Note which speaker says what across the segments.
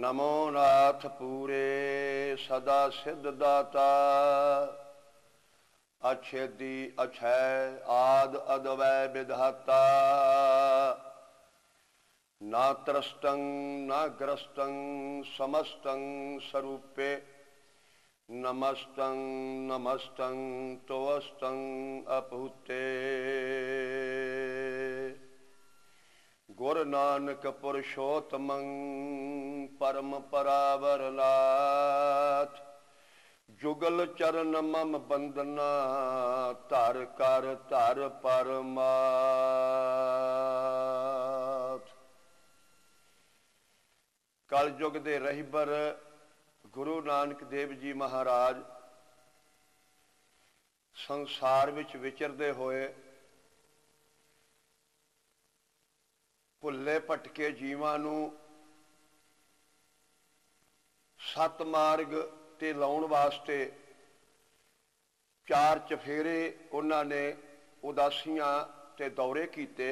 Speaker 1: नमो नाथ पूरे सदा सिद्ध दाता अछेदी अक्षय आद अद्वै विधाता न त्रस्तं न ग्रस्तं समस्तं स्वरूपे नमस्तं नमस्तं तोस्तं अपूते। गुर नानक पुरुषोत्तमं परम परावर नाथ जुगल चरण मम बंदना धर कर धर परमाथ। कल युग दे रहबर गुरु नानक देव जी महाराज संसार विच विचरदे होए भुल्ले भटके जीवां नूं सत मार्ग ते लाउण वास्ते चार चफेरे उन्हां ने उदासियां ते दौरे कीते।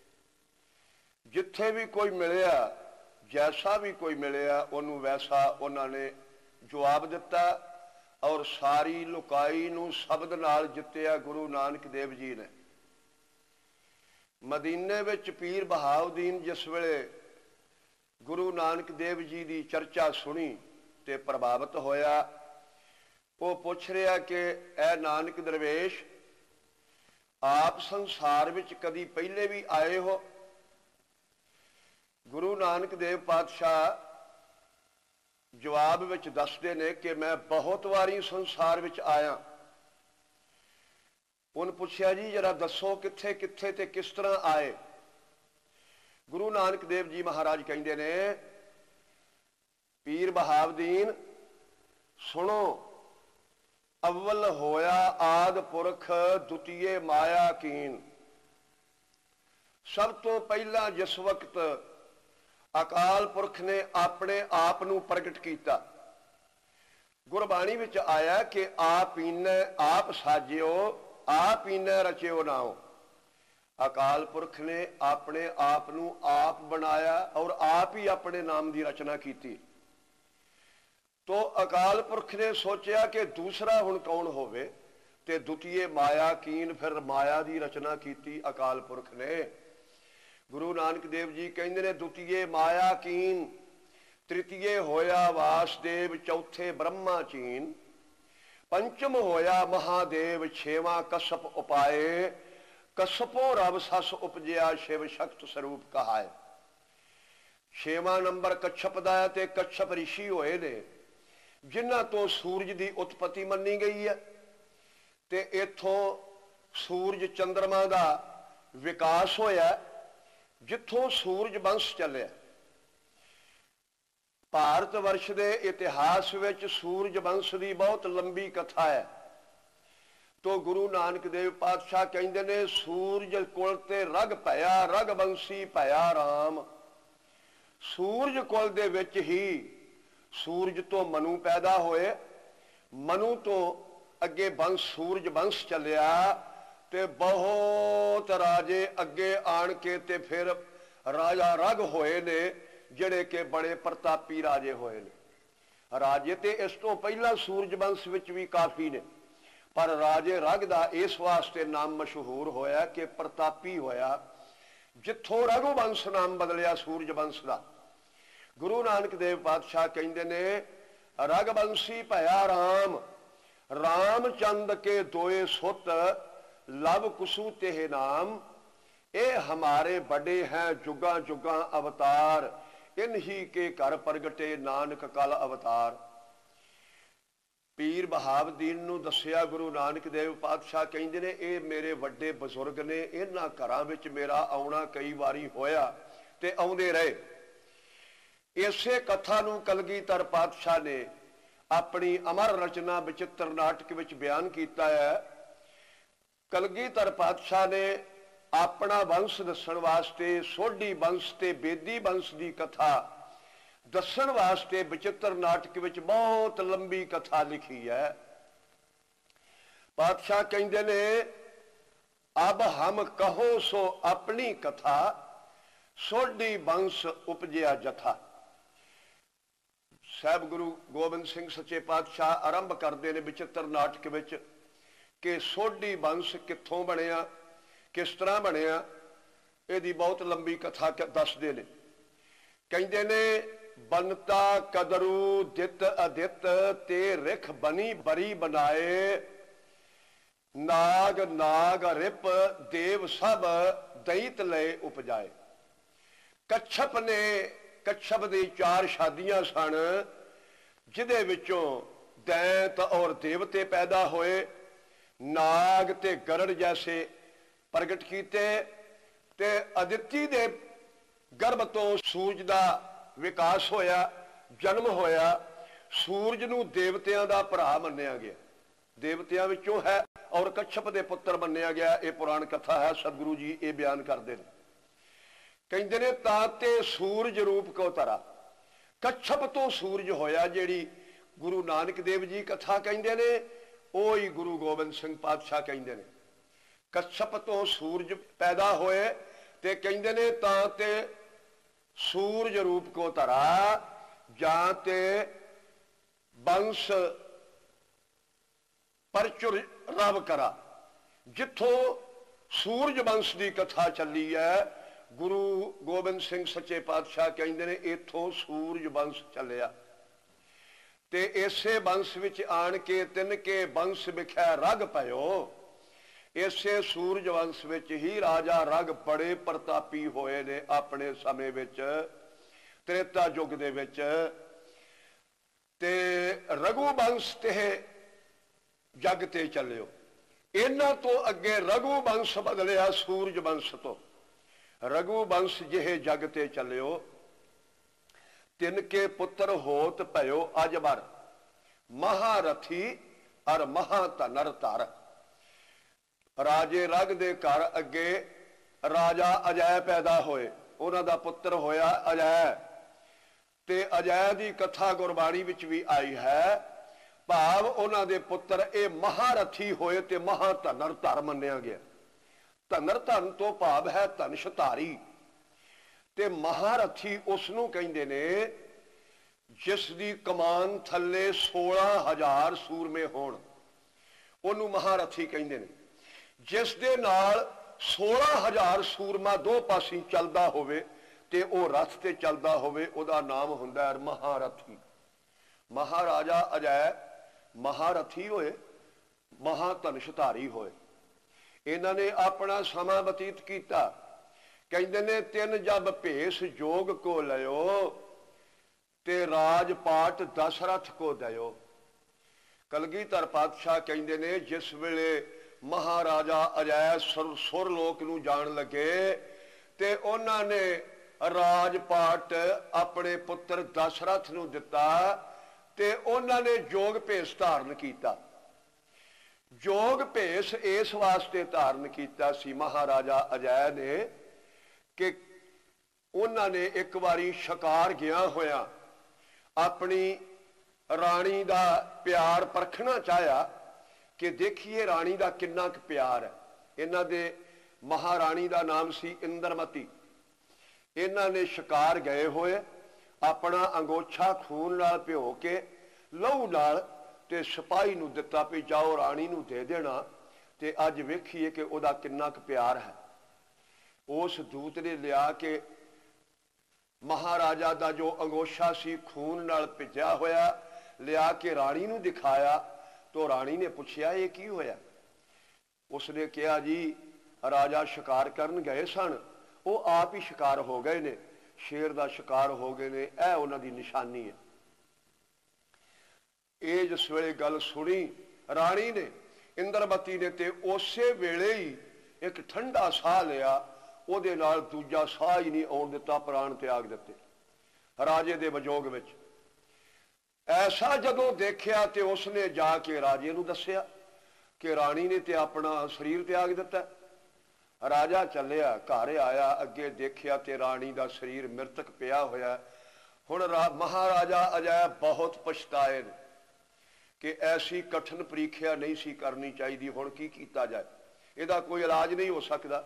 Speaker 1: जिथे भी कोई मिलिया जैसा भी कोई मिलिया उन्होंने वैसा उन्होंने जवाब दिता और सारी लुकाई नूं शब्द नाल जित्तिया गुरु नानक देव जी ने। मदीने विच पीर बहाउद्दीन जिस वेले गुरु नानक देव जी की चर्चा सुनी ते प्रभावित होया। वो पुछ रहा कि ए नानक दरवेश आप संसार विच कदी पहले भी आए हो? गुरु नानक देव पातशाह जवाब विच दसदे ने कि मैं बहुत वारी संसार विच आया। उन पुछया जी जरा दसो किथे किथे ते किस तरह आए? गुरु नानक देव जी महाराज कहंदे ने पीर बहाउद्दीन सुनो, अव्वल होया आद पुरख द्वितीय माया कीन। सब तो पहला जिस वक्त अकाल पुरख ने अपने आप नूं प्रगट किया, गुरबाणी विच आया कि आप पीने आप साजियो आप पीने रचियो नाओ। अकाल पुरख ने अपने आप नूं आप बनाया और आप ही अपने नाम की रचना की। तो अकाल पुरख ने सोचा कि दूसरा हुण कौन होवे ते द्वितीय माया कीन, फिर माया की रचना की अकाल पुरख ने। गुरु नानक देव जी कहते ने द्वितीय माया कीन, तृतीय होया वासदेव, चौथे ब्रह्मा चीन, पंचम होया महादेव, छेवां कश्यप उपाए, कश्यपों रब सस उपजया शिव शक्त स्वरूप कहाए। छेवां नंबर कश्यप दा ते कश्यप ऋषि होए ने जिन्हां तो सूरज की उत्पत्ति मनी गई है ते इथों सूरज चंद्रमा का विकास होया, जिथों सूरज वंश चलिया। भारत वर्ष के इतिहास विच सूरज वंश की बहुत लंबी कथा है। तो गुरु नानक देव पातशाह कहते ने सूरज कुल ते रग पया, रग वंशी पया राम। सूरज कुल दे विच ही सूरज तो मनु पैदा होए, मनु तो अगे वंश सूरज वंश चलिया ते बहुत राजे अगे आन के ते फिर राजा रग होए ने जिहड़े के बड़े प्रतापी राजे होए ने। राजे ते इस तो पहला सूरज वंश विच भी काफ़ी ने, पर राजे रग दा इस वास्ते नाम मशहूर होया कि प्रतापी होया, जिथों रघुवंश नाम बदलिया सूरज वंश का। गुरु नानक देव पातशाह कहते ने रघुवंशी भया राम, रामचंद के दोए सुत लव कुसु तेह नाम। ये हमारे बड़े हैं जुगा जुगा अवतार, इन्हीं के घर प्रगटे नानक कल अवतार। पीर बहाउद्दीन नूं दसिया गुरु नानक देव पातशाह कहते ने ये मेरे वड्डे बजुर्ग ने, इन्हां घरां विच मेरा आउणा कई वारी होया ते आउंदे रहे। इसे कथा नूं कलगीधर पातशाह ने अपनी अमर रचना विचित्र नाटक विच बयान किया है। कलगीधर पातशाह ने अपना वंश दसन वास्ते सोढ़ी वंश ते बेदी वंश की कथा दसन वास्ते विचित्र नाटक विच बहुत लंबी कथा लिखी है। पातशाह कहते ने अब हम कहो सो अपनी कथा, सोढ़ी वंश उपजया जथा। ਸਾਹਿਬ ਗੁਰੂ ਗੋਬਿੰਦ ਸਿੰਘ ਸੱਚੇ ਪਾਤਸ਼ਾਹ ਆਰੰਭ ਕਰਦੇ ਨੇ ਵਿਚਿੱਤਰ ਨਾਟਕ ਵਿੱਚ ਕਿ ਸੋਢੀ ਬੰਸ ਕਿੱਥੋਂ ਬਣਿਆ, ਕਿਸ ਤਰ੍ਹਾਂ ਬਣਿਆ। ਇਹਦੀ ਬਹੁਤ ਲੰਬੀ ਕਥਾ ਦੱਸਦੇ ਨੇ। ਕਹਿੰਦੇ ਨੇ ਬਨਤਾ ਕਦਰੂ ਦਿੱਤ ਅਦਿੱਤ ਤੇ ਰਿਖ ਬਣੀ ਬਰੀ ਬਣਾਏ, ਨਾਗ ਨਾਗ ਰਿਪ ਦੇਵ ਸਭ ਦੈਤ ਲਏ ਉਪਜਾਏ। ਕੱਛਪ ਨੇ, ਕੱਛਪ ਦੀ 4 ਸ਼ਾਦੀਆਂ ਸਨ, ਜਿਹਦੇ ਵਿੱਚੋਂ ਦੈਂਤ ਔਰ ਦੇਵਤੇ ਪੈਦਾ ਹੋਏ, ਨਾਗ ਤੇ ਗਰੜ ਜੈਸੇ ਪ੍ਰਗਟ ਕੀਤੇ, ਤੇ ਅਦਿੱਤੀ ਦੇ ਗਰਭ ਤੋਂ ਸੂਰਜ ਦਾ ਵਿਕਾਸ ਹੋਇਆ, ਜਨਮ ਹੋਇਆ। ਸੂਰਜ ਨੂੰ ਦੇਵਤਿਆਂ ਦਾ ਭਰਾ ਮੰਨਿਆ ਗਿਆ, ਦੇਵਤਿਆਂ ਵਿੱਚੋਂ ਹੈ ਔਰ ਕੱਛਪ ਦੇ ਪੁੱਤਰ ਮੰਨਿਆ ਗਿਆ। ਇਹ ਪੁਰਾਣ ਕਥਾ ਹੈ, ਸਤਿਗੁਰੂ ਜੀ ਇਹ ਬਿਆਨ ਕਰਦੇ ਨੇ। ਕਹਿੰਦੇ ਨੇ ਤਾਂ ਤੇ ਸੂਰਜ ਰੂਪ ਕੋ ਧਰਾ, ਕੱਛਪ ਤੋਂ ਸੂਰਜ ਹੋਇਆ। ਜਿਹੜੀ ਗੁਰੂ ਨਾਨਕ ਦੇਵ ਜੀ ਕਥਾ ਕਹਿੰਦੇ ਨੇ, ਉਹ ਹੀ ਗੁਰੂ ਗੋਬਿੰਦ ਸਿੰਘ ਪਾਤਸ਼ਾਹ ਕਹਿੰਦੇ ਨੇ। ਕੱਛਪ ਤੋਂ ਸੂਰਜ ਪੈਦਾ ਹੋਏ ਤੇ ਕਹਿੰਦੇ ਨੇ ਤਾਂ ਤੇ ਸੂਰਜ ਰੂਪ ਕੋ ਧਰਾ, ਜਾਂ ਤੇ ਬੰਸ ਪਰਚੁਰ ਰਵ ਕਰਾ। ਜਿੱਥੋਂ ਸੂਰਜ ਬੰਸ ਦੀ ਕਥਾ ਚੱਲੀ ਹੈ, ਗੁਰੂ ਗੋਬਿੰਦ ਸਿੰਘ ਸੱਚੇ ਪਾਤਸ਼ਾਹ ਕਹਿੰਦੇ ਨੇ ਇੱਥੋਂ ਸੂਰਜ ਬੰਸ ਚੱਲਿਆ। ਤੇ ਇਸੇ ਬੰਸ ਵਿੱਚ ਆਣ ਕੇ ਤਿਨਕੇ ਬੰਸ ਵਿਖੇ ਰਗ ਪਇਓ। ਇਸੇ ਸੂਰਜ ਵੰਸ਼ ਵਿੱਚ ਹੀ ਰਾਜਾ ਰਗ ਬੜੇ ਪ੍ਰਤਾਪੀ ਹੋਏ ਨੇ ਆਪਣੇ ਸਮੇਂ ਵਿੱਚ, ਤ੍ਰੇਤਾ ਯੁੱਗ ਦੇ ਵਿੱਚ। ਤੇ ਰਘੂ ਬੰਸ ਤੇ ਜਗ ਤੇ ਚੱਲਿਓ। ਇਹਨਾਂ ਤੋਂ ਅੱਗੇ ਰਘੂ ਬੰਸ ਬਦਲਿਆ ਸੂਰਜ ਬੰਸ ਤੋਂ। ਰਘੂ ਬੰਸ ਜਿਹੇ ਜਗ ਤੇ ਚੱਲਿਓ। ਤਿਨਕੇ ਪੁੱਤਰ ਹੋਤ ਭਇਓ ਅਜਬਰ, ਮਹਾਰਥੀ ਅਰ ਮਹਾਧਨਰ ਧਰ। ਰਾਜੇ ਰਗ ਦੇ ਘਰ ਅੱਗੇ ਰਾਜਾ ਅਜੈ ਪੈਦਾ ਹੋਏ, ਉਹਨਾਂ ਦਾ ਪੁੱਤਰ ਹੋਇਆ ਅਜੈ। ਤੇ ਅਜੈ ਦੀ ਕਥਾ ਗੁਰਬਾਣੀ ਵਿੱਚ ਵੀ ਆਈ ਹੈ। ਭਾਵ ਉਹਨਾਂ ਦੇ ਪੁੱਤਰ ਇਹ ਮਹਾਰਥੀ ਹੋਏ ਤੇ ਮਹਾਧਨਰ ਧਰ ਮੰਨਿਆ ਗਿਆ। ਧਨਰ ਧਨ ਤੋਂ ਭਾਵ ਹੈ ਧਨਸ਼ਧਾਰੀ। ਤੇ ਮਹਾਰਥੀ ਉਸ ਨੂੰ ਕਹਿੰਦੇ ਨੇ ਜਿਸ ਦੀ ਕਮਾਨ ਥੱਲੇ 16,000 ਸੂਰਮੇ ਹੋਣ, ਉਹਨੂੰ ਮਹਾਰਥੀ ਕਹਿੰਦੇ ਨੇ। ਜਿਸ ਦੇ ਨਾਲ 16,000 ਸੂਰਮਾ ਦੋ ਪਾਸੇ ਚੱਲਦਾ ਹੋਵੇ ਤੇ ਉਹ ਰਥ ਤੇ ਚੱਲਦਾ ਹੋਵੇ, ਉਹਦਾ ਨਾਮ ਹੁੰਦਾ ਹੈ ਮਹਾਰਥੀ। ਮਹਾਰਾਜਾ ਅਜੈ ਮਹਾਰਥੀ ਹੋਏ, ਮਹਾਧਨਸ਼ਧਾਰੀ ਹੋਏ। ਇਹਨਾਂ ਨੇ ਆਪਣਾ ਸਮਾਂ ਬਤੀਤ ਕੀਤਾ। ਕਹਿੰਦੇ ਨੇ 3 ਜਬ ਭੇਸ ਜੋਗ ਕੋ ਲਿਓ, ਤੇ ਰਾਜ ਪਾਟ ਦਸ਼ਰਥ ਕੋ ਦਿਓ। ਕਲਗੀਧਰ ਪਾਤਸ਼ਾਹ ਕਹਿੰਦੇ ਨੇ ਜਿਸ ਵੇਲੇ ਮਹਾਰਾਜਾ ਅਜੈ ਸੁਰ ਲੋਕ ਨੂੰ ਜਾਣ ਲੱਗੇ ਤੇ ਉਹਨਾਂ ਨੇ ਰਾਜ ਪਾਟ ਆਪਣੇ ਪੁੱਤਰ ਦਸ਼ਰਥ ਨੂੰ ਦਿੱਤਾ, ਤੇ ਉਹਨਾਂ ਨੇ ਜੋਗ ਭੇਸ ਧਾਰਨ ਕੀਤਾ। ਜੋਗ ਭੇਸ ਇਸ ਵਾਸਤੇ ਧਾਰਨ ਕੀਤਾ ਸੀ ਮਹਾਰਾਜਾ ਅਜੈ ਨੇ ਕਿ ਉਹਨਾਂ ਨੇ ਇੱਕ ਵਾਰੀ ਸ਼ਿਕਾਰ ਗਿਆ ਹੋਇਆ ਆਪਣੀ ਰਾਣੀ ਦਾ ਪਿਆਰ ਪਰਖਣਾ ਚਾਹਿਆ ਕਿ ਦੇਖੀਏ ਰਾਣੀ ਦਾ ਕਿੰਨਾ ਕੁ ਪਿਆਰ ਹੈ। ਇਹਨਾਂ ਦੇ ਮਹਾਰਾਣੀ ਦਾ ਨਾਮ ਸੀ ਇੰਦਰਮਤੀ। ਇਹਨਾਂ ਨੇ ਸ਼ਿਕਾਰ ਗਏ ਹੋਏ ਆਪਣਾ ਅੰਗੋਛਾ ਖੂਨ ਨਾਲ ਭਿਓ ਕੇ ਲਹੂ ਨਾਲ ਤੇ ਸਿਪਾਹੀ ਨੂੰ ਦਿੱਤਾ ਵੀ ਜਾਓ ਰਾਣੀ ਨੂੰ ਦੇ ਦੇਣਾ ਤੇ ਅੱਜ ਵੇਖੀਏ ਕਿ ਉਹਦਾ ਕਿੰਨਾ ਕੁ ਪਿਆਰ ਹੈ। ਉਸ ਦੂਤ ਨੇ ਲਿਆ ਕੇ ਮਹਾਰਾਜਾ ਦਾ ਜੋ ਅੰਗੋਛਾ ਸੀ ਖੂਨ ਨਾਲ ਭਿੱਜਿਆ ਹੋਇਆ ਲਿਆ ਕੇ ਰਾਣੀ ਨੂੰ ਦਿਖਾਇਆ। ਤੋ ਰਾਣੀ ਨੇ ਪੁੱਛਿਆ ਇਹ ਕੀ ਹੋਇਆ? ਉਸਨੇ ਕਿਹਾ ਜੀ ਰਾਜਾ ਸ਼ਿਕਾਰ ਕਰਨ ਗਏ ਸਨ, ਉਹ ਆਪ ਹੀ ਸ਼ਿਕਾਰ ਹੋ ਗਏ ਨੇ, ਸ਼ੇਰ ਦਾ ਸ਼ਿਕਾਰ ਹੋ ਗਏ ਨੇ, ਇਹ ਉਹਨਾਂ ਦੀ ਨਿਸ਼ਾਨੀ ਹੈ। ਇਹ ਜਿਸ ਵੇਲੇ ਗੱਲ ਸੁਣੀ ਰਾਣੀ ਨੇ ਇੰਦਰਮਤੀ ਨੇ ਤੇ ਉਸੇ ਵੇਲੇ ਹੀ ਇੱਕ ਠੰਡਾ ਸਾਹ ਲਿਆ, ਉਹਦੇ ਨਾਲ ਦੂਜਾ ਸਾਹ ਹੀ ਨਹੀਂ ਆਉਣ ਦਿੱਤਾ, ਪ੍ਰਾਣ ਤਿਆਗ ਦਿੱਤੇ ਰਾਜੇ ਦੇ ਵਿਜੋਗ ਵਿੱਚ। ਐਸਾ ਜਦੋਂ ਦੇਖਿਆ ਤੇ ਉਸਨੇ ਜਾ ਕੇ ਰਾਜੇ ਨੂੰ ਦੱਸਿਆ ਕਿ ਰਾਣੀ ਨੇ ਤੇ ਆਪਣਾ ਸਰੀਰ ਤਿਆਗ ਦਿੱਤਾ। ਰਾਜਾ ਚੱਲਿਆ, ਘਰ ਆਇਆ, ਅੱਗੇ ਦੇਖਿਆ ਤੇ ਰਾਣੀ ਦਾ ਸਰੀਰ ਮ੍ਰਿਤਕ ਪਿਆ ਹੋਇਆ। ਹੁਣ ਮਹਾਰਾਜਾ ਅਜੈ ਬਹੁਤ ਪਛਤਾਏ ਨੇ ਕਿ ਐਸੀ ਕਠਿਨ ਪ੍ਰੀਖਿਆ ਨਹੀਂ ਸੀ ਕਰਨੀ ਚਾਹੀਦੀ, ਹੁਣ ਕੀ ਕੀਤਾ ਜਾਏ, ਇਹਦਾ ਕੋਈ ਇਲਾਜ ਨਹੀਂ ਹੋ ਸਕਦਾ।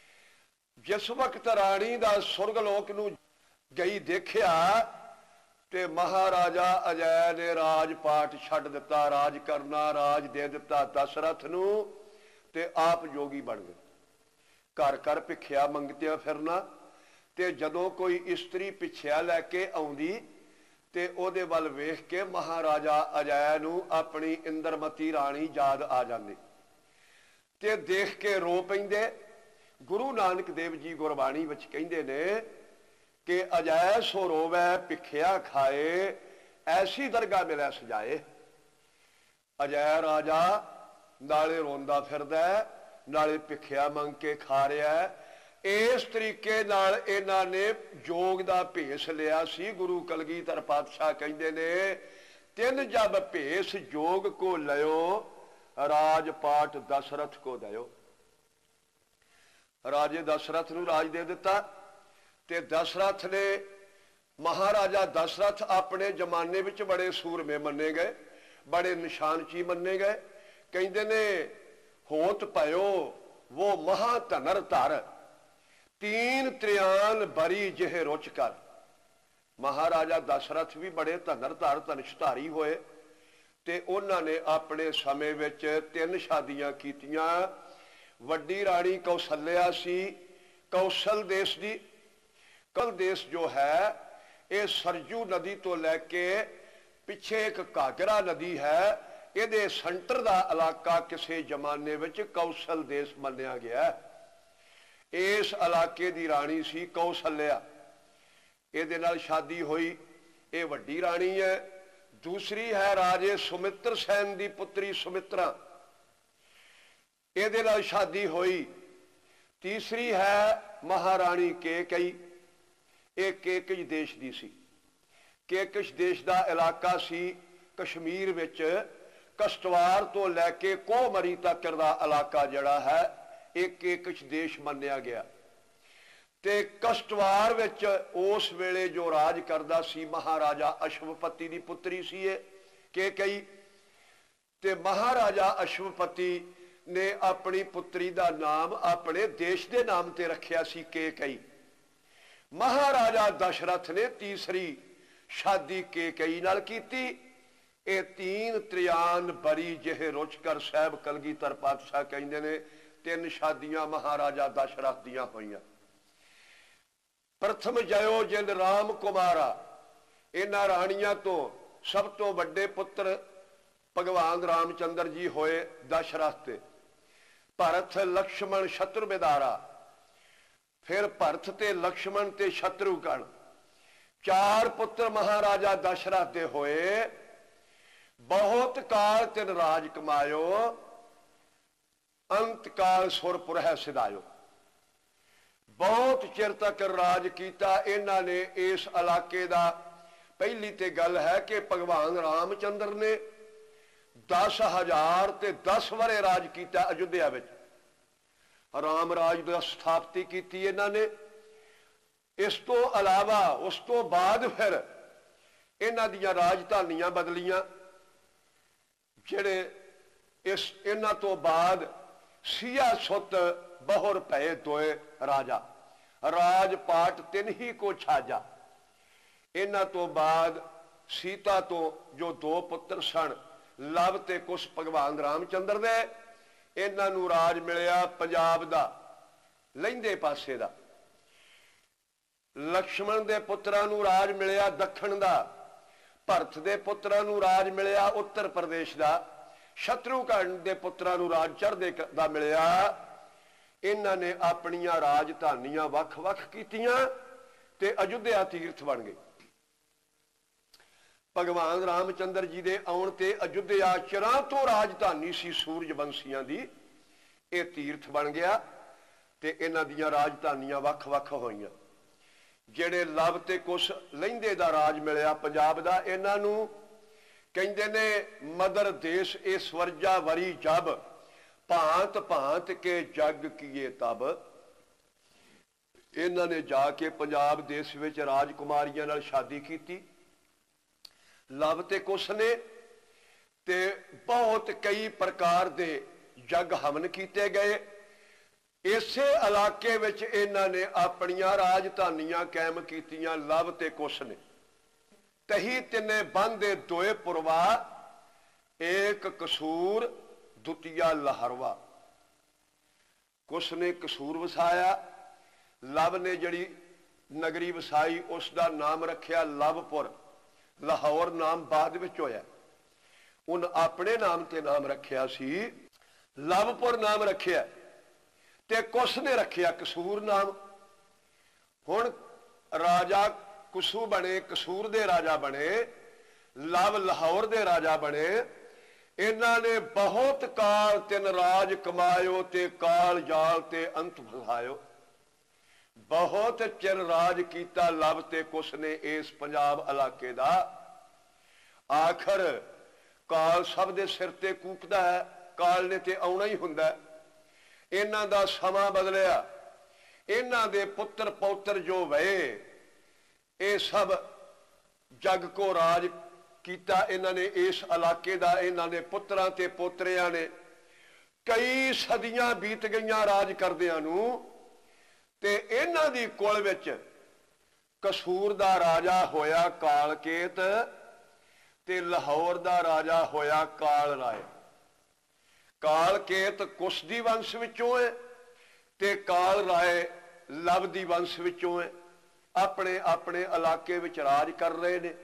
Speaker 1: ਜਿਸ ਵਕਤ ਰਾਣੀ ਦਾ ਸੁਰਗ ਲੋਕ ਨੂੰ ਗਈ ਦੇਖਿਆ ਤੇ ਮਹਾਰਾਜਾ ਅਜੈ ਨੇ ਰਾਜ ਪਾਟ ਛੱਡ ਦਿੱਤਾ, ਰਾਜ ਕਰਨਾ, ਰਾਜ ਦੇ ਦਿੱਤਾ ਦਸ਼ਰਥ ਨੂੰ, ਤੇ ਆਪ ਜੋਗੀ ਬਣ ਗਏ। ਘਰ ਘਰ ਭਿੱਖਿਆ ਮੰਗਤਿਆਂ ਫਿਰਨਾ, ਤੇ ਜਦੋਂ ਕੋਈ ਇਸਤਰੀ ਭਿੱਖਿਆ ਲੈ ਕੇ ਆਉਂਦੀ ਤੇ ਉਹਦੇ ਵੱਲ ਵੇਖ ਕੇ ਮਹਾਰਾਜਾ ਅਜੈ ਨੂੰ ਆਪਣੀ ਇੰਦਰਮਤੀ ਰਾਣੀ ਯਾਦ ਆ ਜਾਂਦੀ ਤੇ ਦੇਖ ਕੇ ਰੋ ਪੈਂਦੇ। ਗੁਰੂ ਨਾਨਕ ਦੇਵ ਜੀ ਗੁਰਬਾਣੀ ਵਿੱਚ ਕਹਿੰਦੇ ਨੇ ਕਿ ਅਜੈ ਸੋ ਰੋਵੈ ਭਿੱਖਿਆ ਖਾਏ, ਐਸੀ ਦਰਗਾਹ ਮਿਲੈ ਸਜਾਏ। ਅਜੈ ਰਾਜਾ ਨਾਲੇ ਰੋਂਦਾ ਫਿਰਦਾ, ਨਾਲੇ ਭਿੱਖਿਆ ਮੰਗ ਕੇ ਖਾ ਰਿਹਾ। ਇਸ ਤਰੀਕੇ ਨਾਲ ਇਹਨਾਂ ਨੇ ਜੋਗ ਦਾ ਭੇਸ ਲਿਆ ਸੀ। ਗੁਰੂ ਕਲਗੀਧਰ ਪਾਤਸ਼ਾਹ ਕਹਿੰਦੇ ਨੇ, ਤਿੰਨ ਜਬ ਭੇਸ ਜੋਗ ਕੋ ਲਿਓ, ਰਾਜ ਪਾਟ ਦਸ਼ਰਥ ਕੋ ਦਿਓ। ਰਾਜੇ ਦਸ਼ਰਥ ਨੂੰ ਰਾਜ ਦੇ ਦਿੱਤਾ ਤੇ ਦਸ਼ਰਥ ਨੇ, ਮਹਾਰਾਜਾ ਦਸ਼ਰਥ ਆਪਣੇ ਜ਼ਮਾਨੇ ਵਿੱਚ ਬੜੇ ਸੂਰਮੇ ਮੰਨੇ ਗਏ, ਬੜੇ ਨਿਸ਼ਾਨਚੀ ਮੰਨੇ ਗਏ। ਕਹਿੰਦੇ ਨੇ ਹੋਤ ਭਇਓ ਵੋ ਮਹਾ ਧਨਰ ਧਰ, ਤੀਨ ਤ੍ਰਿਆਨ ਬਰੀ ਜਿਹੇ ਰੁਚ ਕਰ। ਮਹਾਰਾਜਾ ਦਸ਼ਰਥ ਵੀ ਬੜੇ ਧਨਰ ਧਰ ਧਨਸ਼ਧਾਰੀ ਹੋਏ ਤੇ ਉਹਨਾਂ ਨੇ ਆਪਣੇ ਸਮੇਂ ਵਿੱਚ 3 ਸ਼ਾਦੀਆਂ ਕੀਤੀਆਂ। ਵੱਡੀ ਰਾਣੀ ਕੌਸਲਿਆ ਸੀ, ਕੌਸ਼ਲ ਦੇਸ਼ ਦੀ। ਕਲ ਦੇਸ਼ ਜੋ ਹੈ ਇਹ ਸਰਜੂ ਨਦੀ ਤੋਂ ਲੈ ਕੇ ਪਿੱਛੇ ਇੱਕ ਘਾਗਰਾ ਨਦੀ ਹੈ, ਇਹਦੇ ਸੈਂਟਰ ਦਾ ਇਲਾਕਾ ਕਿਸੇ ਜ਼ਮਾਨੇ ਵਿੱਚ ਕੌਸ਼ਲ ਦੇਸ਼ ਮੰਨਿਆ ਗਿਆ। ਇਸ ਇਲਾਕੇ ਦੀ ਰਾਣੀ ਸੀ ਕੌਸਲਿਆ, ਇਹਦੇ ਨਾਲ ਸ਼ਾਦੀ ਹੋਈ। ਇਹ ਵੱਡੀ ਰਾਣੀ ਹੈ। ਦੂਸਰੀ ਹੈ ਰਾਜੇ ਸੁਮਿਤਰ ਸੈਨ ਦੀ ਪੁੱਤਰੀ ਸੁਮਿਤਰਾ, ਇਹਦੇ ਨਾਲ ਸ਼ਾਦੀ ਹੋਈ। ਤੀਸਰੀ ਹੈ ਮਹਾਰਾਣੀ ਕੇਕਈ, ਇਹ ਕੇਕਜ ਦੇਸ਼ ਦੀ ਸੀ। ਕੇਕਸ਼ ਦੇਸ਼ ਦਾ ਇਲਾਕਾ ਸੀ ਕਸ਼ਮੀਰ ਵਿੱਚ, ਕਸ਼ਤਵਾੜ ਤੋਂ ਲੈ ਕੇ ਕੋਹਮਰੀ ਤੱਕ ਦਾ ਇਲਾਕਾ ਜਿਹੜਾ ਹੈ ਇਹ ਕੇਕਸ਼ ਦੇਸ਼ ਮੰਨਿਆ ਗਿਆ। ਤੇ ਕਸ਼ਤਵਾੜ ਵਿੱਚ ਉਸ ਵੇਲੇ ਜੋ ਰਾਜ ਕਰਦਾ ਸੀ ਮਹਾਰਾਜਾ ਅਸ਼ਵਪਤੀ ਦੀ ਪੁੱਤਰੀ ਸੀ ਇਹ ਕੇਕਈ। ਤੇ ਮਹਾਰਾਜਾ ਅਸ਼ਵਪਤੀ ਨੇ ਆਪਣੀ ਪੁੱਤਰੀ ਦਾ ਨਾਮ ਆਪਣੇ ਦੇਸ਼ ਦੇ ਨਾਮ ਤੇ ਰੱਖਿਆ ਸੀ ਕੇਕਈ। ਮਹਾਰਾਜਾ ਦਸ਼ਰਥ ਨੇ ਤੀਸਰੀ ਸ਼ਾਦੀ ਕੇਕਈ ਨਾਲ ਕੀਤੀ। ਇਹ ਤੀਨ ਤ੍ਰਿਆਨ ਬਰੀ ਜਿਹੇ ਰੁਚ ਕਰ, ਸਾਹਿਬ ਕਲਗੀਧਰ ਪਾਤਸ਼ਾਹ ਕਹਿੰਦੇ ਨੇ 3 ਸ਼ਾਦੀਆਂ ਮਹਾਰਾਜਾ ਦਸ਼ਰਥ ਦੀਆਂ ਹੋਈਆਂ। ਪ੍ਰਥਮ ਜਯੋ ਜਿੰਦ ਰਾਮ ਕੁਮਾਰਾ, ਇਹਨਾਂ ਰਾਣੀਆਂ ਤੋਂ ਸਭ ਤੋਂ ਵੱਡੇ ਪੁੱਤਰ ਭਗਵਾਨ ਰਾਮਚੰਦਰ ਜੀ ਹੋਏ ਦਸ਼ਰਥ ਤੇ। ਭਰਤ ਲਕਸ਼ਮਣ ਸ਼ਤਰੁਬਿਦਾਰਾ, ਫਿਰ ਭਰਤ ਤੇ ਲਕਸ਼ਮਣ ਤੇ ਸ਼ਤਰੂਘਨ, 4 ਪੁੱਤਰ ਮਹਾਰਾਜਾ ਦਸ਼ਰਥ ਦੇ ਹੋਏ। ਬਹੁਤ ਕਾਲ ਤਿਨ ਰਾਜ ਕਮਾਇਓ, ਅੰਤ ਕਾਲ ਸੁਰਪੁਰ ਹੈ ਸਿਧਾਇਓ। ਬਹੁਤ ਚਿਰ ਤੱਕ ਰਾਜ ਕੀਤਾ ਇਹਨਾਂ ਨੇ ਇਸ ਇਲਾਕੇ ਦਾ। ਪਹਿਲੀ ਤੇ ਗੱਲ ਹੈ ਕਿ ਭਗਵਾਨ ਰਾਮਚੰਦਰ ਨੇ 10,000 ਤੇ 10 ਵਰੇ ਰਾਜ ਕੀਤਾ ਅਯੁੱਧਿਆ ਵਿੱਚ। ਰਾਮ ਰਾਜ ਦੀ ਸਥਾਪਤੀ ਕੀਤੀ ਇਹਨਾਂ ਨੇ। ਇਸ ਤੋਂ ਇਲਾਵਾ ਉਸ ਤੋਂ ਬਾਅਦ ਫਿਰ ਇਹਨਾਂ ਦੀਆਂ ਰਾਜਧਾਨੀਆਂ ਬਦਲੀਆਂ। ਜਿਹੜੇ ਇਹਨਾਂ ਤੋਂ ਬਾਅਦ ਸਿਆਸਤ ਬਹੁਰ ਭਏ ਦੋਏ ਰਾਜਾ, ਰਾਜ ਪਾਟ 3 ਹੀ ਕੋ ਛਾਜਾ। ਇਹਨਾਂ ਤੋਂ ਬਾਅਦ ਸੀਤਾ ਤੋਂ ਜੋ 2 ਪੁੱਤਰ ਸਨ, ਲਵ ਤੇ ਕੁਸ਼ ਭਗਵਾਨ ਰਾਮਚੰਦਰ ਦੇ, ਇਹਨਾਂ ਨੂੰ ਰਾਜ ਮਿਲਿਆ ਪੰਜਾਬ ਦਾ ਲਹਿੰਦੇ ਪਾਸੇ ਦਾ। ਲਕਸ਼ਮਣ ਦੇ ਪੁੱਤਰਾਂ ਨੂੰ ਰਾਜ ਮਿਲਿਆ ਦੱਖਣ ਦਾ। ਭਰਤ ਦੇ ਪੁੱਤਰਾਂ ਨੂੰ ਰਾਜ ਮਿਲਿਆ ਉੱਤਰ ਪ੍ਰਦੇਸ਼ ਦਾ। ਸ਼ਤਰੂਘਨ ਦੇ ਪੁੱਤਰਾਂ ਨੂੰ ਰਾਜ ਚੜ੍ਹਦੇ ਦਾ ਮਿਲਿਆ। ਇਹਨਾਂ ਨੇ ਆਪਣੀਆਂ ਰਾਜਧਾਨੀਆਂ ਵੱਖ-ਵੱਖ ਕੀਤੀਆਂ ਤੇ ਅਯੁੱਧਿਆ ਤੀਰਥ ਬਣ ਗਈ। ਭਗਵਾਨ ਰਾਮਚੰਦਰ ਜੀ ਦੇ ਆਉਣ ਤੇ ਅਯੁੱਧਿਆ ਚਿਰਾਂ ਤੋਂ ਰਾਜਧਾਨੀ ਸੀ ਸੂਰਜਵੰਸ਼ੀਆਂ ਦੀ, ਇਹ ਤੀਰਥ ਬਣ ਗਿਆ ਤੇ ਇਹਨਾਂ ਦੀਆਂ ਰਾਜਧਾਨੀਆਂ ਵੱਖ-ਵੱਖ ਹੋਈਆਂ। ਜਿਹੜੇ ਲਵ ਤੇ ਕੁਸ਼ ਲਹਿੰਦੇ ਦਾ ਰਾਜ ਮਿਲਿਆ ਪੰਜਾਬ ਦਾ, ਇਹਨਾਂ ਨੂੰ ਕਹਿੰਦੇ ਨੇ ਮਦਰ ਦੇਸ਼ ਇਹ ਸਵਰਜਾ ਵਰੀ ਜਬ, ਭਾਂਤ ਭਾਂਤ ਕੇ ਜਗ ਕੀਏ ਤਬ। ਇਹਨਾਂ ਨੇ ਜਾ ਕੇ ਪੰਜਾਬ ਦੇਸ਼ ਵਿੱਚ ਰਾਜਕੁਮਾਰੀਆਂ ਨਾਲ ਸ਼ਾਦੀ ਕੀਤੀ, ਲਵ ਤੇ ਕੁਸ਼ ਨੇ, ਤੇ ਬਹੁਤ ਕਈ ਪ੍ਰਕਾਰ ਦੇ ਜਗ ਹਵਨ ਕੀਤੇ ਗਏ। ਇਸੇ ਇਲਾਕੇ ਵਿੱਚ ਇਹਨਾਂ ਨੇ ਆਪਣੀਆਂ ਰਾਜਧਾਨੀਆਂ ਕਾਇਮ ਕੀਤੀਆਂ, ਲਵ ਤੇ ਕੁਸ਼ ਨੇ। तही तिने बांधे दोए पुरवा, एक कसूर दुतिया लहरवा। कुछ ने कसूर वसाया, लव ने जड़ी नगरी वसाई उसका नाम रखिया लवपुर। लाहौर नाम बाद विच होया, उन अपने नाम ते नाम रखिया सी लवपुर नाम रखिया, ते कुछ ने रखिया कसूर नाम। हुण राजा कुसू बने, कसूर दे राजा बने, लव लाहौर दे राजा बने। इन्हां ने बहुत काल तिन राज कमायो, ते काल जाल ते अंत फसायो। बहुत चिर राज कीता लव ते कुछ ने इस पंजाब इलाके दा। आखिर काल सब दे सिर ते कूकदा है, काल ने ते आउणा ही हुंदा है। इन्हां दा समा बदलिया, इन्हां दे पुत्र पौत्र जो वहे, ये सब जग को राज कीता इन्हां ने इस इलाके दा। इन्हां ने पुत्रां ते पोतरियां ने कई सदियां बीत गईयां राज करदियां नूं, ते इन्हां दी कुल विच कसूर दा राजा होया कालकेत, ते लाहौर दा राजा होया काल राय। कालकेत कुश दी वंश विचों है, ते काल राय लव दी वंश विचों है। अपने अपने इलाके विच राज कर रहे ने।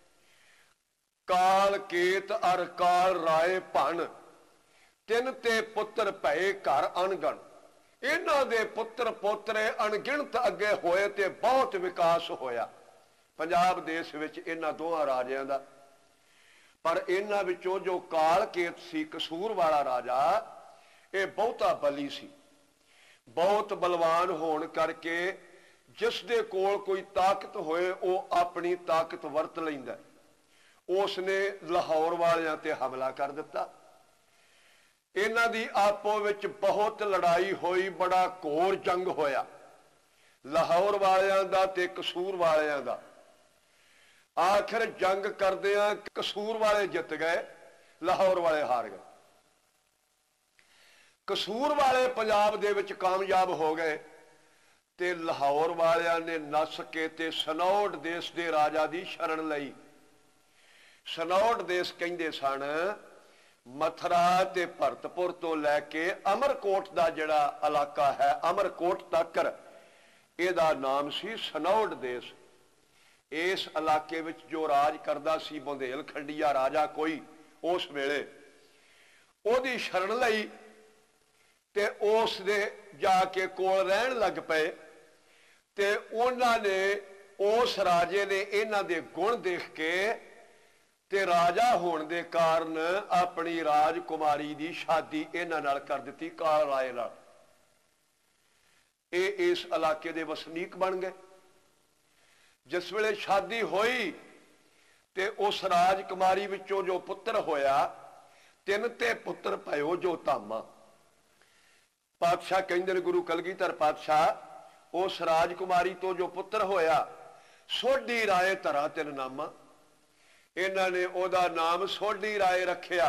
Speaker 1: कालकेत अर काल राय भन, तिन ते पुत्र भए घर अणगण। इन्हां दे पुत्र पोतरे अणगिणत अगे होए, ते बहुत विकास होया पंजाब देश विच इन्हां दोहां राजियां दा। पर इन्हां विचों जो कालकेत सी कसूर वाला राजा, ये बहुता बली सी। बहुत बलवान होने करके जिस दे कोल कोई ताकत होए वो अपनी ताकत वरत लैंदा। उसने लाहौर वालियां ते हमला कर दिता। इन्हां दी आपो विच बहुत लड़ाई होई, बड़ा घोर जंग होया लाहौर वालियां दा ते कसूर वालियां दा। आखिर जंग करदियां कसूर वाले जित गए, लाहौर वाले हार गए। कसूर वाले पंजाब दे विच कामयाब हो गए, ते लाहौर वालियां ने नस के ते सनौट देश दे राजा दी शरण लई। सनौट देश कहंदे सन मथुरा ते भरतपुर तो लैके अमरकोट दा जिहड़ा इलाका है, अमरकोट तकर इहदा नाम सी सनौट देश। इस इलाके विच जो राज करदा सी बुंदेल खंडिया राजा कोई, उस वेले ओहदी शरण लई, ते उस दे जाके कोल रहन लग पे। ते उन्हां ने उस राजे ने इन्हां दे गुण देख के ते राजा होने दे कारण अपनी राजकुमारी दी शादी इन्हां नाल कर दिती, काल राय नाल। इस इलाके दे वसनीक बन गए। जिस वेले शादी होई ते उस राजकुमारी विचों जो पुत्र होया, तिन ते पुत्र भयो जो धामा। पातशाह कहंदे ने गुरु कलगीधर पातशाह, उस राजकुमारी तो जो पुत्र होया सोढ़ी राय धरा तिन नामा। इन्हां ने ओदा नाम सोढ़ी राय रखिया।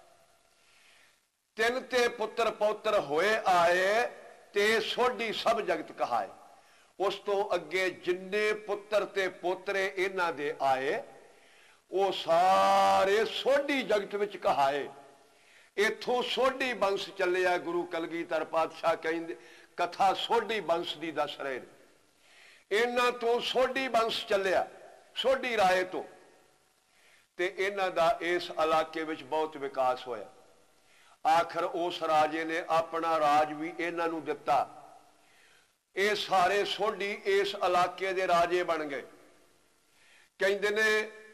Speaker 1: तिन ते पुत्र पौत्र होए आए, ते सोढ़ी सब जगत कहाए। उस तो अगे जिन्ने पुत्र ते पोतरे इन्हां दे आए, वो सारे सोढ़ी जगत विच कहाए। इथों सोढ़ी वंश चलिया। गुरु कलगीधर पातशाह कहंदे कथा सोढ़ी वंश दी दस रहे ने। इन्हां तो सोढ़ी वंश चलिया, सोढ़ी राय तो, ते इन्हां दा इस इलाके विच बहुत विकास होया। आखिर उस राजे ने अपना राज भी इन्हां नूं दिता। ये सारे सोढ़ी इस इलाके दे राजे बन गए। कहंदे ने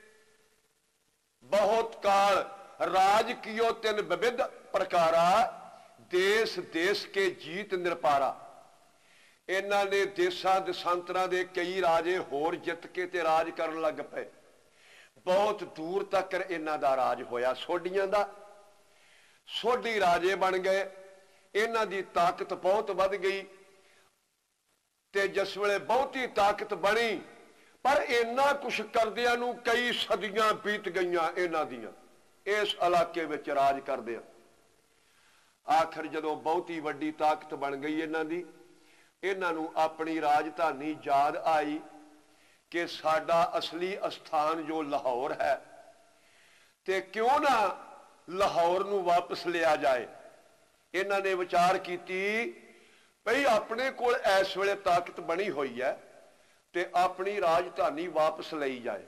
Speaker 1: बहुत काल राज कियो तिन विविध प्रकारा, देश देश के जीत निरपारा। इन्हां ने देशां देशांतरां दे कई राजे होर जित के ते राज करन लग पे। बहुत दूर तक इन्हां दा राज होया सोढ़ियां दा। सोढ़ी राजे बन गए। इन्हां दी ताकत बहुत वध गई, ते जिस वेले बहुती ताकत बनी, पर इन्ना कुछ करदियां नूं कई सदियां बीत गईयां इन्हां दियां इस इलाके विच राज करदियां। आखिर जदों बहुती वड्डी ताकत बन गई इन्हां दी, इन्हां नूं अपनी राजधानी याद आई कि साडा असली स्थान जो लाहौर है, ते क्यों ना लाहौर नूं वापस लिया जाए। इन्हां ने विचार कीती भई अपने कोल इस वेले ताकत बनी हुई है ते अपनी राजधानी वापस लई जाए।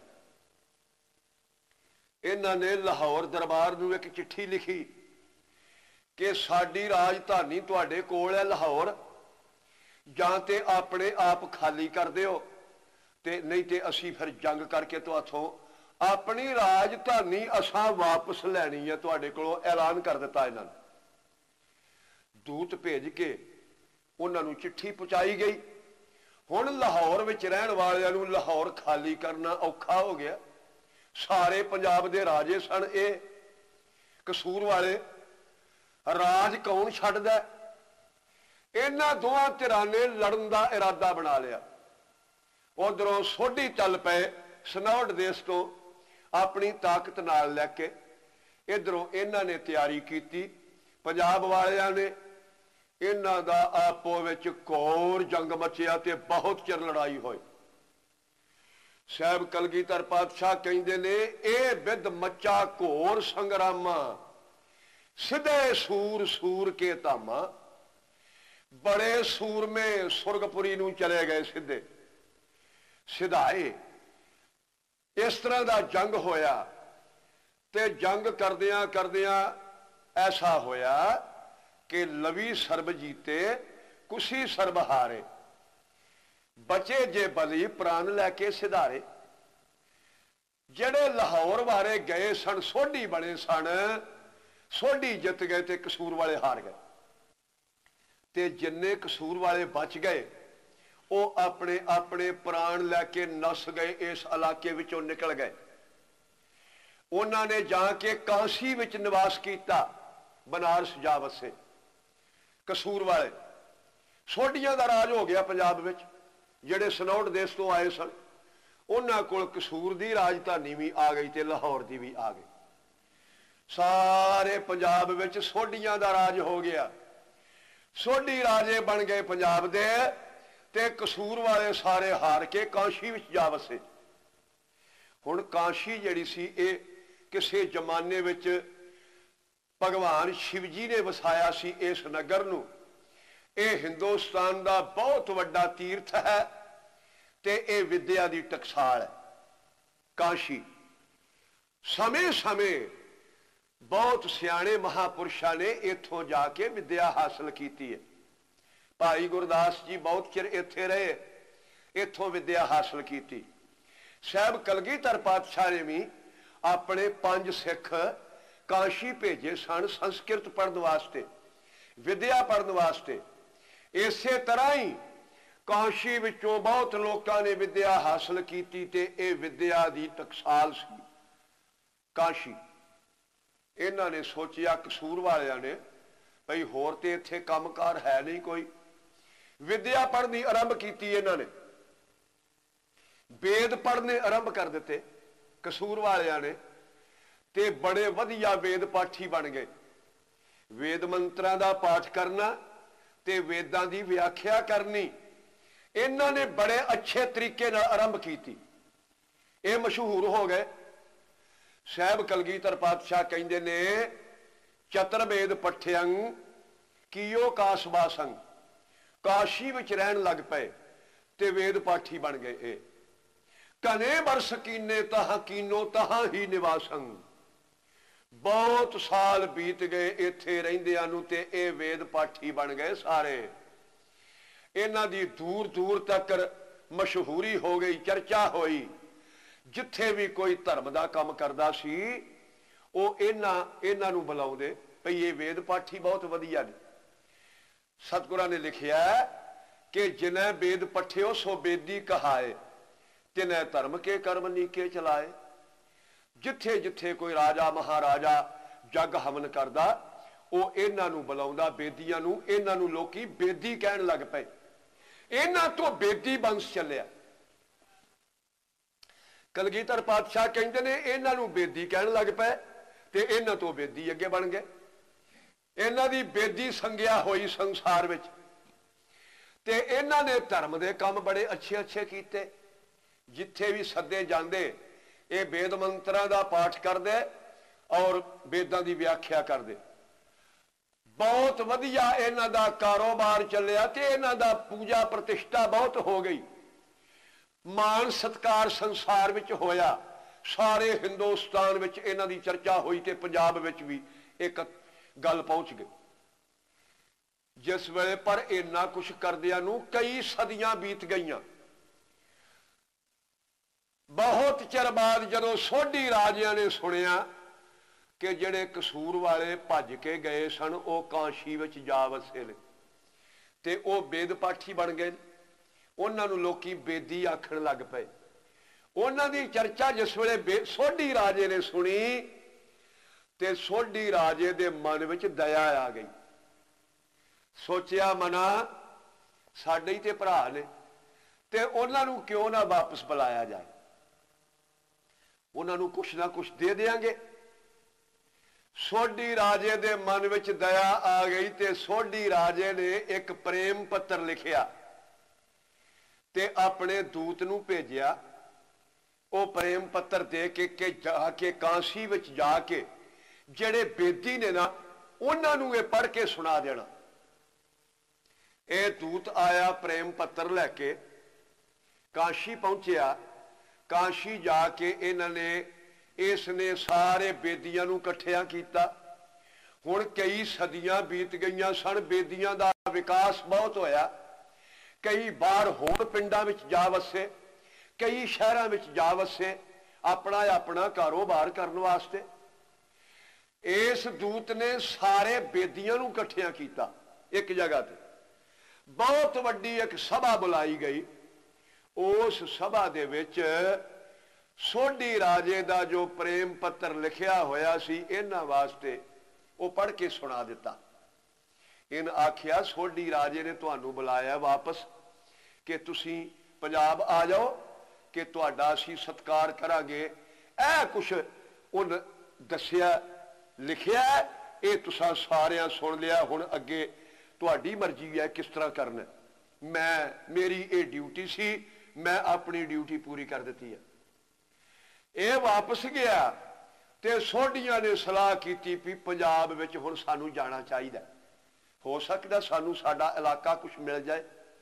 Speaker 1: इन्हां ने लाहौर दरबार नूं एक चिट्ठी लिखी कि साडी राजधानी तुहाडे कोल है लाहौर, जां ते अपने आप खाली कर दिओ ते नहीं ते असीं फिर जंग करके तुहाथों अपनी राजधानी असां वापस लैनी है। तुहाडे कोलों ऐलान कर दिता इन्हां ने। दूत भेज के उन्हां नूं चिट्ठी पहुंचाई गई। हुण लाहौर विच रहण वालियां नूं लाहौर खाली करना औखा हो गया। सारे पंजाब दे राजे सन ये कसूर वाले, राज कौन छड्डदा? इन्हां दोवां धिरां ने लड़न दा इरादा बना लिया। उधरों सोढी चल पे सनौट देश तो अपनी ताकत नाल लैके, इधरों इन्हां ने तैयारी की। पंजाब वालियां ने इन्हां दा आपो विच घोर जंग मचिया ते बहुत चिर लड़ाई होई। साहब कलगीधर पातशाह कहंदे ने ए विद मचा घोर संग्रामा, सिधे सूर सूर के धामा। बड़े सूरमे सुरगपुरी नूं चले गए सिद्धे सिधाए। इस तरह का जंग होया ते जंग करदियां करदियां ऐसा होया कि लवी सरब जीते कुसी सरब हारे। बचे जे बली प्राण लैके सिधारे। जेड़े लाहौर वाले गए सन सोढी बने सन, सोढी जित गए ते कसूर वाले हार गए। ते जिन्ने कसूर वाले बच गए वो अपने अपने प्राण लैके नस गए, इस इलाके विचों निकल गए। उन्होंने जाके काशी विच निवास किया, बनारस जा वसे। कसूर वाले सोढियां दा राज हो गया पंजाब विच। जेड़े सनौट देश तो आए सन उन्हां कोल कसूर दी राजधानी भी आ गई ते लाहौर दी भी आ गई। सारे पंजाब विच सोढियां दा राज हो गया। सोढी राजे बन गए पंजाब दे ते कसूर वाले सारे हार के काशी विच जा वसे। हुण काशी जिहड़ी सी ये किसे जमाने विच भगवान शिव जी ने वसाया सी इस नगर नूं। ये हिंदुस्तान का बहुत वड्डा तीर्थ है ते ये विद्या की टकसाल है। काशी समय समय बहुत सियाणे महापुरुषों ने इथों जाके विद्या हासिल की है। भाई गुरदास जी बहुत चिर इत्थे रहे, इथों विद्या हासिल की। साहब कलगीधर पातशाह ने भी अपने 5 सिख काशी भेजे सन संस्कृत पढ़ने वास्ते, विद्या पढ़ने वास्ते। इसे तरह ही काशी विचों बहुत लोगों ने विद्या हासिल की ते ये विद्या की टकसाल सी काशी। इन्हां ने सोचिया कसूर वालियां ने भाई होर ते इत्थे कामकार है नहीं कोई। विद्या पढ़नी आरंभ की। इन्हां ने वेद पढ़ने आरंभ कर दिते कसूर वालियां ने ते बड़े वधिया वेद पाठी बन गए। वेद मंत्रां दा पाठ करना ते वेदां दी व्याख्या करनी इन्हां ने बड़े अच्छे तरीके नाल आरंभ की। ये मशहूर हो गए। साहब कलगीधर पातशाह कहंदे ने चतुर्वेद पठ्यं कियो कासवासं। काशी विच रहन लग पे ते वेद पाठी बन गए। कने बरस कीने तहां कीनो तहां ही निवासं। बहुत साल बीत गए इत्थे रहिंदियां नूं ते ये वेद पाठी बन गए सारे। इन्हां दी दूर दूर तक मशहूरी हो गई, चर्चा होई। जिथे भी कोई धर्म का काम करता सी वो इन्हां नूं बुलाउंदे भई ये वेद पाठी बहुत वधिया ने। सतगुरां ने लिखिया कि जिन्हें वेद पठियो सो बेदी कहाए, तिन्हें धर्म के कर्म नीके चलाए। जिथे जिथे कोई राजा महाराजा जग हवन करदा वो इन्हां नूं बुलाउंदा बेदियां नूं। इन्हां नूं लोकी बेदी कहण लग पे। इन्हां तो बेदी वंश चलिया। कलगीधर पातशाह कहंदे ने इन्हां नूं बेदी कहण लग पे ते इन्हां तो बेदी अगे बन गए। इन्हां दी बेदी संग्या होई संसार विच ते इन्हां ने धर्म दे काम बड़े अच्छे अच्छे कीते। जिथे भी सदे जाते ये वेद मंत्रां दा पाठ करदे और वेदां दी व्याख्या करदे। बहुत वधिया इन्हां दा कारोबार चलिया ते इन्हां दा पूजा प्रतिष्ठा बहुत हो गई, मान सत्कार संसार विच होया, सारे हिंदुस्तान विच इन्हां दी चर्चा हुई ते पंजाब विच भी एक गल पहुंच गई। जिस वेले पर इन्ना कुछ करदियां नूं कई सदियां बीत गईयां। बहुत चिर बाद जदों सोढी राजियां ने सुनिया कि जिहड़े कसूर वाले भज के गए सन वो काशी विच जा वसे ने ते वो वेद पाठी बन गए, उन्हां नूं लोकी बेदी आखण लग पे। उन्हां दी चर्चा जिस वेले सोढी राजे ने सुनी ते सोढी राजे दे मन विच दया आ गई। सोचिया मना साडे ही ते भरा ने ते उन्हां नूं क्यों ना वापस बुलाया जाए, उन्हां नूं कुछ ना कुछ दे देंगे। सोढी राजे दे मन विच दया आ गई ते सोढी राजे ने एक प्रेम पत्र लिखिया ते अपने दूत नूं भेजिया। वो प्रेम पत्र दे के जाके काशी विच जाके जिहड़े बेदी ने ना उन्हां नूं ये पढ़ के सुना देना। ये दूत आया प्रेम पत्र लैके काशी पहुंचया। काशी जाके इन्होंने इसने सारे बेदियां नूं इकट्ठिया कीता। हुण कई सदियां बीत गईयां सन, बेदियां दा विकास बहुत होया। कई बाहर होर पिंडां विच जा वसे, कई शहरां विच जा वसे अपना अपना कारोबार करने वास्ते। इस दूत ने सारे बेदियां नूं इकट्ठिया कीता एक जगह ते। बहुत वड्डी एक सभा बुलाई गई। उस सभा दे विच सोढी राजे दा जो प्रेम पत्र लिखिया होया सी इन्हां वास्ते वो पढ़ के सुना दिता। इन आखिया सोढी राजे ने तुहानू बुलाया वापस कि तुसीं पंजाब आ जाओ कि तुहाडा असीं सत्कार करांगे। ऐ कुछ उन दसिया लिखिया ये तुसां सारियां सुन लिया, हुण अगे तुहाडी मर्जी है किस तरह करना। मैं मेरी ये ड्यूटी सी, मैं अपनी ड्यूटी पूरी कर दी है। ये वापस गया ते सोढियां ने सलाह की भी पंजाब विच हुण सानू जाना चाहिए, हो सकता सानू साडा इलाका कुछ मिल जाए।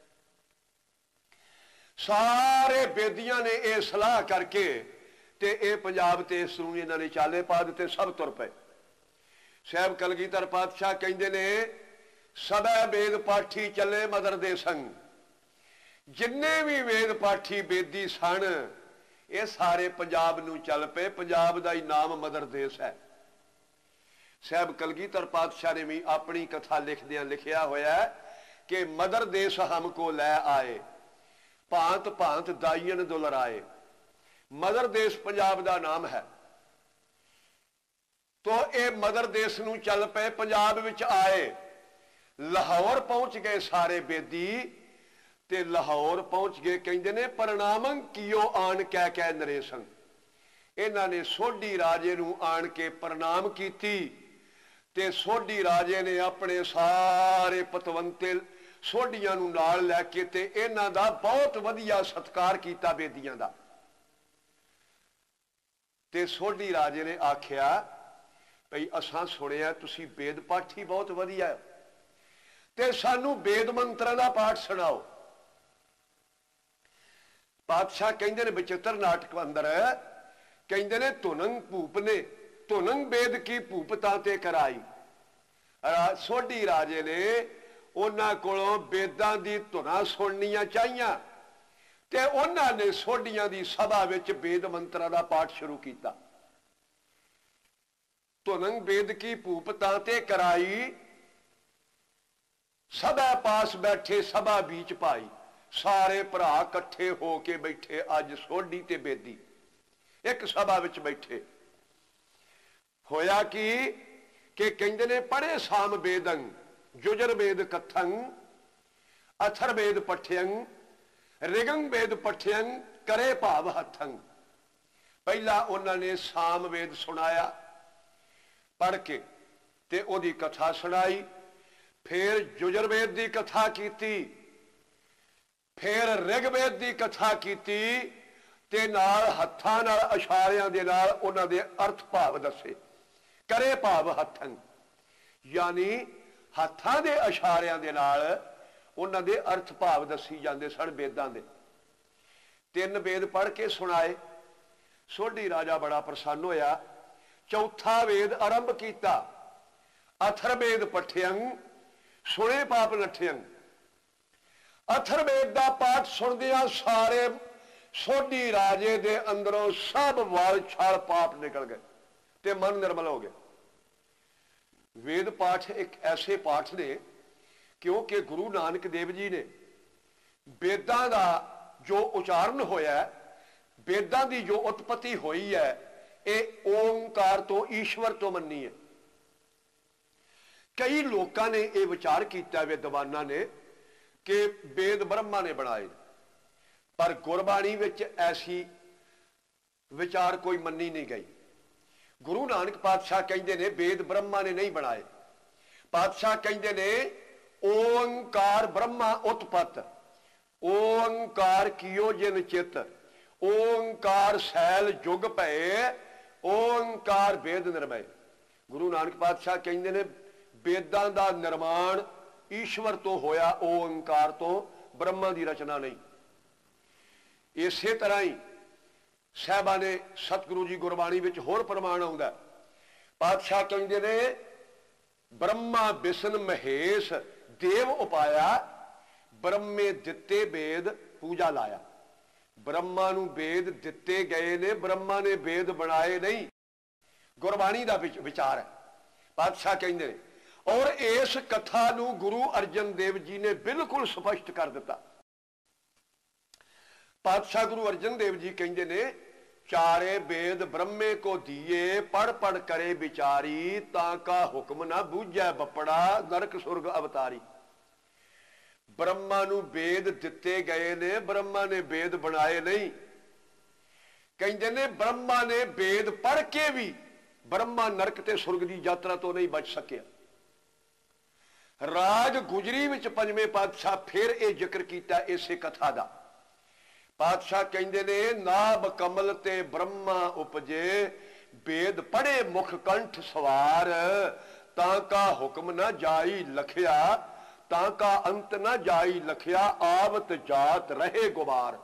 Speaker 1: सारे बेदियां ने यह सलाह करके ते ये पंजाब ते इस नूं इन्हां ने चाले पा दिते, सब तुर पे। साहब कलगीधर पातशाह कहंदे ने सदा वेद पाठी चले मदर दे संग। जिन्ने भी वेद पाठी बेदी सन ये सारे पंजाब नूं चल पे। पंजाब दा ही नाम मदर देश है। साहब कलगीधर पातशाह ने भी अपनी कथा लिखदियां लिखिया होया है कि मदर देश हमको लै आए, भांत भांत दाईयन दुलराए। मदर देश पंजाब दा नाम है। तो ये मदर देश नूं चल पे, पंजाब विच आए। लाहौर पहुंच गए सारे बेदी ते लाहौर पहुंच गए। कहंदे ने प्रणामं कियो आन कह कह नरेशन। इन्हां ने सोढी राजे नूं आन के प्रणाम कीती ते सोढी राजे ने अपने सारे पतवंते सोढियां नूं नाल लैके ते इन्हां दा बहुत वधिया सत्कार कीता बेदियां दा। ते सोढी राजे ने आख्या भई असां सुनिया तुसीं वेद पाठी बहुत वधिया ते सानू वेद मंत्रां दा पाठ सुनाओ। पातशाह कहंदे ने बचित्र नाटक अंदर कहंदे ने धुनंग भूप ने धुनंग वेद की भूपता ते कराई। सोढी राजे ने उन्हां कोलों वेदां दी धुना सुननियां चाहिए ते उन्हां ने सोढियां दी सभा विच वेद मंत्रां दा पाठ शुरू किया। धुनंग वेद की भूपता ते कराई, सभा पास बैठे सभा बीच पाई। सारे भरा कट्ठे होके बैठे अज सोढी ते बेदी एक सभा विच बैठे। होया कि कहंदे ने पढ़े साम वेदं जुजर वेद कथं अथर वेद पठ्यं ऋगं वेद पठ्यं करे भाव हथं। पहला उन्होंने साम वेद सुनाया पढ़ के ते ओदी कथा सुनाई, फिर जुजरवेद की कथा की, फिर ऋग्वेद की कथा की ਤੇ ਨਾਲ ਹੱਥਾਂ ਨਾਲ ਇਸ਼ਾਰਿਆਂ ਦੇ ਨਾਲ ਉਹਨਾਂ ਦੇ ਅਰਥ ਭਾਵ ਦੱਸੇ। ਕਰੇ ਭਾਵ ਹੱਥਨ, ਯਾਨੀ ਹੱਥਾਂ ਦੇ ਇਸ਼ਾਰਿਆਂ ਦੇ ਨਾਲ ਉਹਨਾਂ ਦੇ ਅਰਥ ਭਾਵ ਦੱਸੀ ਜਾਂਦੇ ਸਨ ਵੇਦਾਂ ਦੇ। 3 ਵੇਦ ਪੜ੍ਹ ਕੇ ਸੁਣਾਏ। ਸੋਢੀ ਰਾਜਾ ਬੜਾ ਪ੍ਰਸੰਨ ਹੋਇਆ। ਚੌਥਾ ਵੇਦ ਆਰੰਭ ਕੀਤਾ। ਅਥਰਵੇਦ ਪਠਿਅੰ ਸੁਣੇ ਪਾਪ ਨਠਿਅੰ। ਅਥਰਵੇਦ ਦਾ ਪਾਠ ਸੁਣਦਿਆਂ ਸਾਰੇ ਸੋਢੀ ਰਾਜੇ ਦੇ ਅੰਦਰੋਂ ਸਭ ਵਾਲ ਛਾਲ ਪਾਪ ਨਿਕਲ ਗਏ ਤੇ ਮਨ ਨਿਰਮਲ ਹੋ ਗਿਆ। ਵੇਦ ਪਾਠ ਇੱਕ ਐਸੇ ਪਾਠ ਨੇ ਕਿਉਂਕਿ ਗੁਰੂ ਨਾਨਕ ਦੇਵ ਜੀ ਨੇ ਵੇਦਾਂ ਦਾ ਜੋ ਉਚਾਰਨ ਹੋਇਆ, ਵੇਦਾਂ ਦੀ ਜੋ ਉਤਪਤੀ ਹੋਈ ਹੈ, ਇਹ ਓਂਕਾਰ ਤੋਂ, ਈਸ਼ਵਰ ਤੋਂ ਮੰਨੀ ਹੈ। ਕਈ ਲੋਕਾਂ ਨੇ ਇਹ ਵਿਚਾਰ ਕੀਤਾ, ਵਿਦਵਾਨਾਂ ਨੇ, ਕਿ ਵੇਦ ਬ੍ਰਹਮਾ ਨੇ ਬਣਾਏ, ਪਰ ਗੁਰਬਾਣੀ ਵਿੱਚ ਐਸੀ ਵਿਚਾਰ ਕੋਈ ਮੰਨੀ ਨਹੀਂ ਗਈ। ਗੁਰੂ ਨਾਨਕ ਪਾਤਸ਼ਾਹ ਕਹਿੰਦੇ ਨੇ ਵੇਦ ਬ੍ਰਹਮਾ ਨੇ ਨਹੀਂ ਬਣਾਏ। ਪਾਤਸ਼ਾਹ ਕਹਿੰਦੇ ਨੇ ਓੰਕਾਰ ਬ੍ਰਹਮਾ ਉਤਪਤ, ਓੰਕਾਰ ਕੀਓ ਜਿਨ ਚਿਤ, ਓੰਕਾਰ ਸੈਲ ਜੁਗ ਭਏ, ਓੰਕਾਰ ਵੇਦ ਨਿਰਮੈ। ਗੁਰੂ ਨਾਨਕ ਪਾਤਸ਼ਾਹ ਕਹਿੰਦੇ ਨੇ ਵੇਦਾਂ ਦਾ ਨਿਰਮਾਣ ਈਸ਼ਵਰ ਤੋਂ ਹੋਇਆ, ਓੰਕਾਰ ਤੋਂ, ਬ੍ਰਹਮਾ ਦੀ ਰਚਨਾ ਨਹੀਂ। ਇਸੇ ਤਰ੍ਹਾਂ ਹੀ ਸਾਹਿਬਾਂ ਨੇ ਸਤਿਗੁਰੂ ਜੀ ਗੁਰਬਾਣੀ ਵਿੱਚ ਹੋਰ ਪ੍ਰਮਾਣ ਆਉਂਦਾ। ਪਾਤਸ਼ਾਹ ਕਹਿੰਦੇ ਨੇ ਬ੍ਰਹਮਾ ਵਿਸ਼ਨ ਮਹੇਸ਼ ਦੇਵ ਉਪਾਇਆ, ਬ੍ਰਹਮੇ ਦਿੱਤੇ ਵੇਦ ਪੂਜਾ ਲਾਇਆ। ਬ੍ਰਹਮਾ ਨੂੰ ਵੇਦ ਦਿੱਤੇ ਗਏ ਨੇ, ਬ੍ਰਹਮਾ ਨੇ ਵੇਦ ਬਣਾਏ ਨਹੀਂ। ਗੁਰਬਾਣੀ ਦਾ ਵਿਚਾਰ ਹੈ, ਪਾਤਸ਼ਾਹ ਕਹਿੰਦੇ ਨੇ। ਔਰ ਇਸ ਕਥਾ ਨੂੰ ਗੁਰੂ ਅਰਜਨ ਦੇਵ ਜੀ ਨੇ ਬਿਲਕੁਲ ਸਪਸ਼ਟ ਕਰ ਦਿੱਤਾ। ਪਾਤਸ਼ਾਹ ਗੁਰੂ ਅਰਜਨ ਦੇਵ ਜੀ ਕਹਿੰਦੇ ਨੇ ਚਾਰੇ ਵੇਦ ਬ੍ਰਹਮੇ ਕੋ ਦੀਏ, ਪੜ ਪੜ ਕਰੇ ਵਿਚਾਰੀ, ਤਾਂ ਕਾ ਹੁਕਮ ਨਾ ਬੂਝੈ ਬੱਪੜਾ, ਨਰਕ ਸੁਰਗ ਅਵਤਾਰੀ। ਬ੍ਰਹਮਾ ਨੂੰ ਵੇਦ ਦਿੱਤੇ ਗਏ ਨੇ, ਬ੍ਰਹਮਾ ਨੇ ਵੇਦ ਬਣਾਏ ਨਹੀਂ। ਕਹਿੰਦੇ ਨੇ ਬ੍ਰਹਮਾ ਨੇ ਵੇਦ ਪੜ੍ਹ ਕੇ ਵੀ ਬ੍ਰਹਮਾ ਨਰਕ ਤੇ ਸੁਰਗ ਦੀ ਯਾਤਰਾ ਤੋਂ ਨਹੀਂ ਬਚ ਸਕਿਆ। ਰਾਗ ਗੁਜਰੀ ਵਿੱਚ ਪੰਜਵੇਂ ਪਾਤਸ਼ਾਹ ਫਿਰ ਇਹ ਜ਼ਿਕਰ ਕੀਤਾ ਇਸੇ ਕਥਾ ਦਾ। ਪਾਤਸ਼ਾਹ ਕਹਿੰਦੇ ਨੇ ਨਾਭ ਕਮਲ ਤੇ ਬ੍ਰਹਮਾ ਉਪਜੇ, ਵੇਦ ਪੜ੍ਹੇ ਮੁਖ ਕੰਠ ਸਵਾਰ, ਤਾਂ ਕਾ ਹੁਕਮ ਨਾ ਜਾਈ ਲਖਿਆ, ਤਾਂ ਕਾ ਅੰਤ ਨਾ ਜਾਈ ਲਖਿਆ, ਆਵਤ ਜਾਤ ਰਹੇ ਗੁਬਾਰ।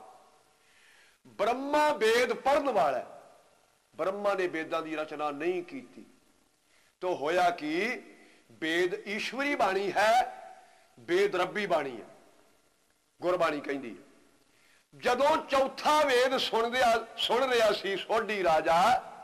Speaker 1: ਬ੍ਰਹਮਾ ਵੇਦ ਪੜ੍ਹਨ ਵਾਲਾ, ਬ੍ਰਹਮਾ ਨੇ ਵੇਦਾਂ ਦੀ ਰਚਨਾ ਨਹੀਂ ਕੀਤੀ। ਤੋ ਹੋਇਆ ਕਿ ਵੇਦ ਈਸ਼ਵਰੀ ਬਾਣੀ ਹੈ, ਵੇਦ ਰੱਬੀ ਬਾਣੀ ਹੈ, ਗੁਰਬਾਣੀ ਕਹਿੰਦੀ ਹੈ। ਜਦੋਂ ਚੌਥਾ ਵੇਦ ਸੁਣ ਰਿਹਾ ਸੀ ਸੋਢੀ ਰਾਜਾ,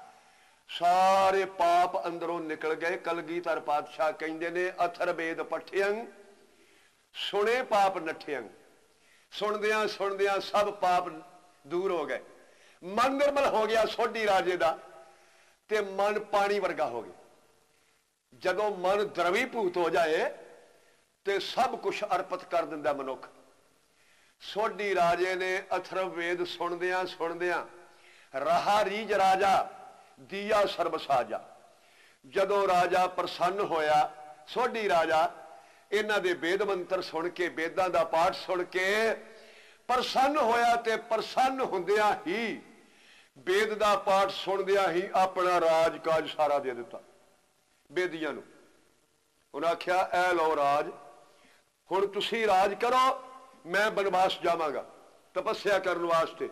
Speaker 1: ਸਾਰੇ ਪਾਪ ਅੰਦਰੋਂ ਨਿਕਲ ਗਏ। ਕਲਗੀਧਰ ਪਾਤਸ਼ਾਹ ਕਹਿੰਦੇ ਨੇ ਅਥਰ ਵੇਦ ਪਠਿਅੰ ਸੁਣੇ ਪਾਪ ਨਠਿਅੰ। ਸੁਣਦਿਆਂ ਸੁਣਦਿਆਂ ਸਭ ਪਾਪ ਦੂਰ ਹੋ ਗਏ, ਮਨ ਨਿਰਮਲ ਹੋ ਗਿਆ ਸੋਢੀ ਰਾਜੇ ਦਾ, ਤੇ ਮਨ ਪਾਣੀ ਵਰਗਾ ਹੋ ਗਿਆ। ਜਦੋਂ ਮਨ ਦਰਵੀਭੂਤ ਹੋ ਜਾਏ ਤੇ ਸਭ ਕੁਝ ਅਰਪਿਤ ਕਰ ਦਿੰਦਾ ਮਨੁੱਖ। ਸੋਢੀ ਰਾਜੇ ਨੇ ਅਥਰਵ ਵੇਦ ਸੁਣਦਿਆਂ ਸੁਣਦਿਆਂ ਰਹਾ ਰੀਝ ਰਾਜਾ ਦੀਆ ਸਰਬ ਸਾਜਾ। ਜਦੋਂ ਰਾਜਾ ਪ੍ਰਸੰਨ ਹੋਇਆ, ਸੋਢੀ ਰਾਜਾ ਇਹਨਾਂ ਦੇ ਵੇਦ ਮੰਤਰ ਸੁਣ ਕੇ, ਵੇਦਾਂ ਦਾ ਪਾਠ ਸੁਣ ਕੇ ਪ੍ਰਸੰਨ ਹੋਇਆ, ਤੇ ਪ੍ਰਸੰਨ ਹੁੰਦਿਆਂ ਹੀ ਵੇਦ ਦਾ ਪਾਠ ਸੁਣਦਿਆਂ ਹੀ ਆਪਣਾ ਰਾਜ ਕਾਜ ਸਾਰਾ ਦੇ ਦਿੱਤਾ ਬੇਦੀਆਂ ਨੂੰ। ਉਹਨਾਂ ਆਖਿਆ ਐ ਲਓ ਰਾਜ, ਹੁਣ ਤੁਸੀਂ ਰਾਜ ਕਰੋ, ਮੈਂ ਬਨਵਾਸ ਜਾਵਾਂਗਾ ਤਪੱਸਿਆ ਕਰਨ ਵਾਸਤੇ।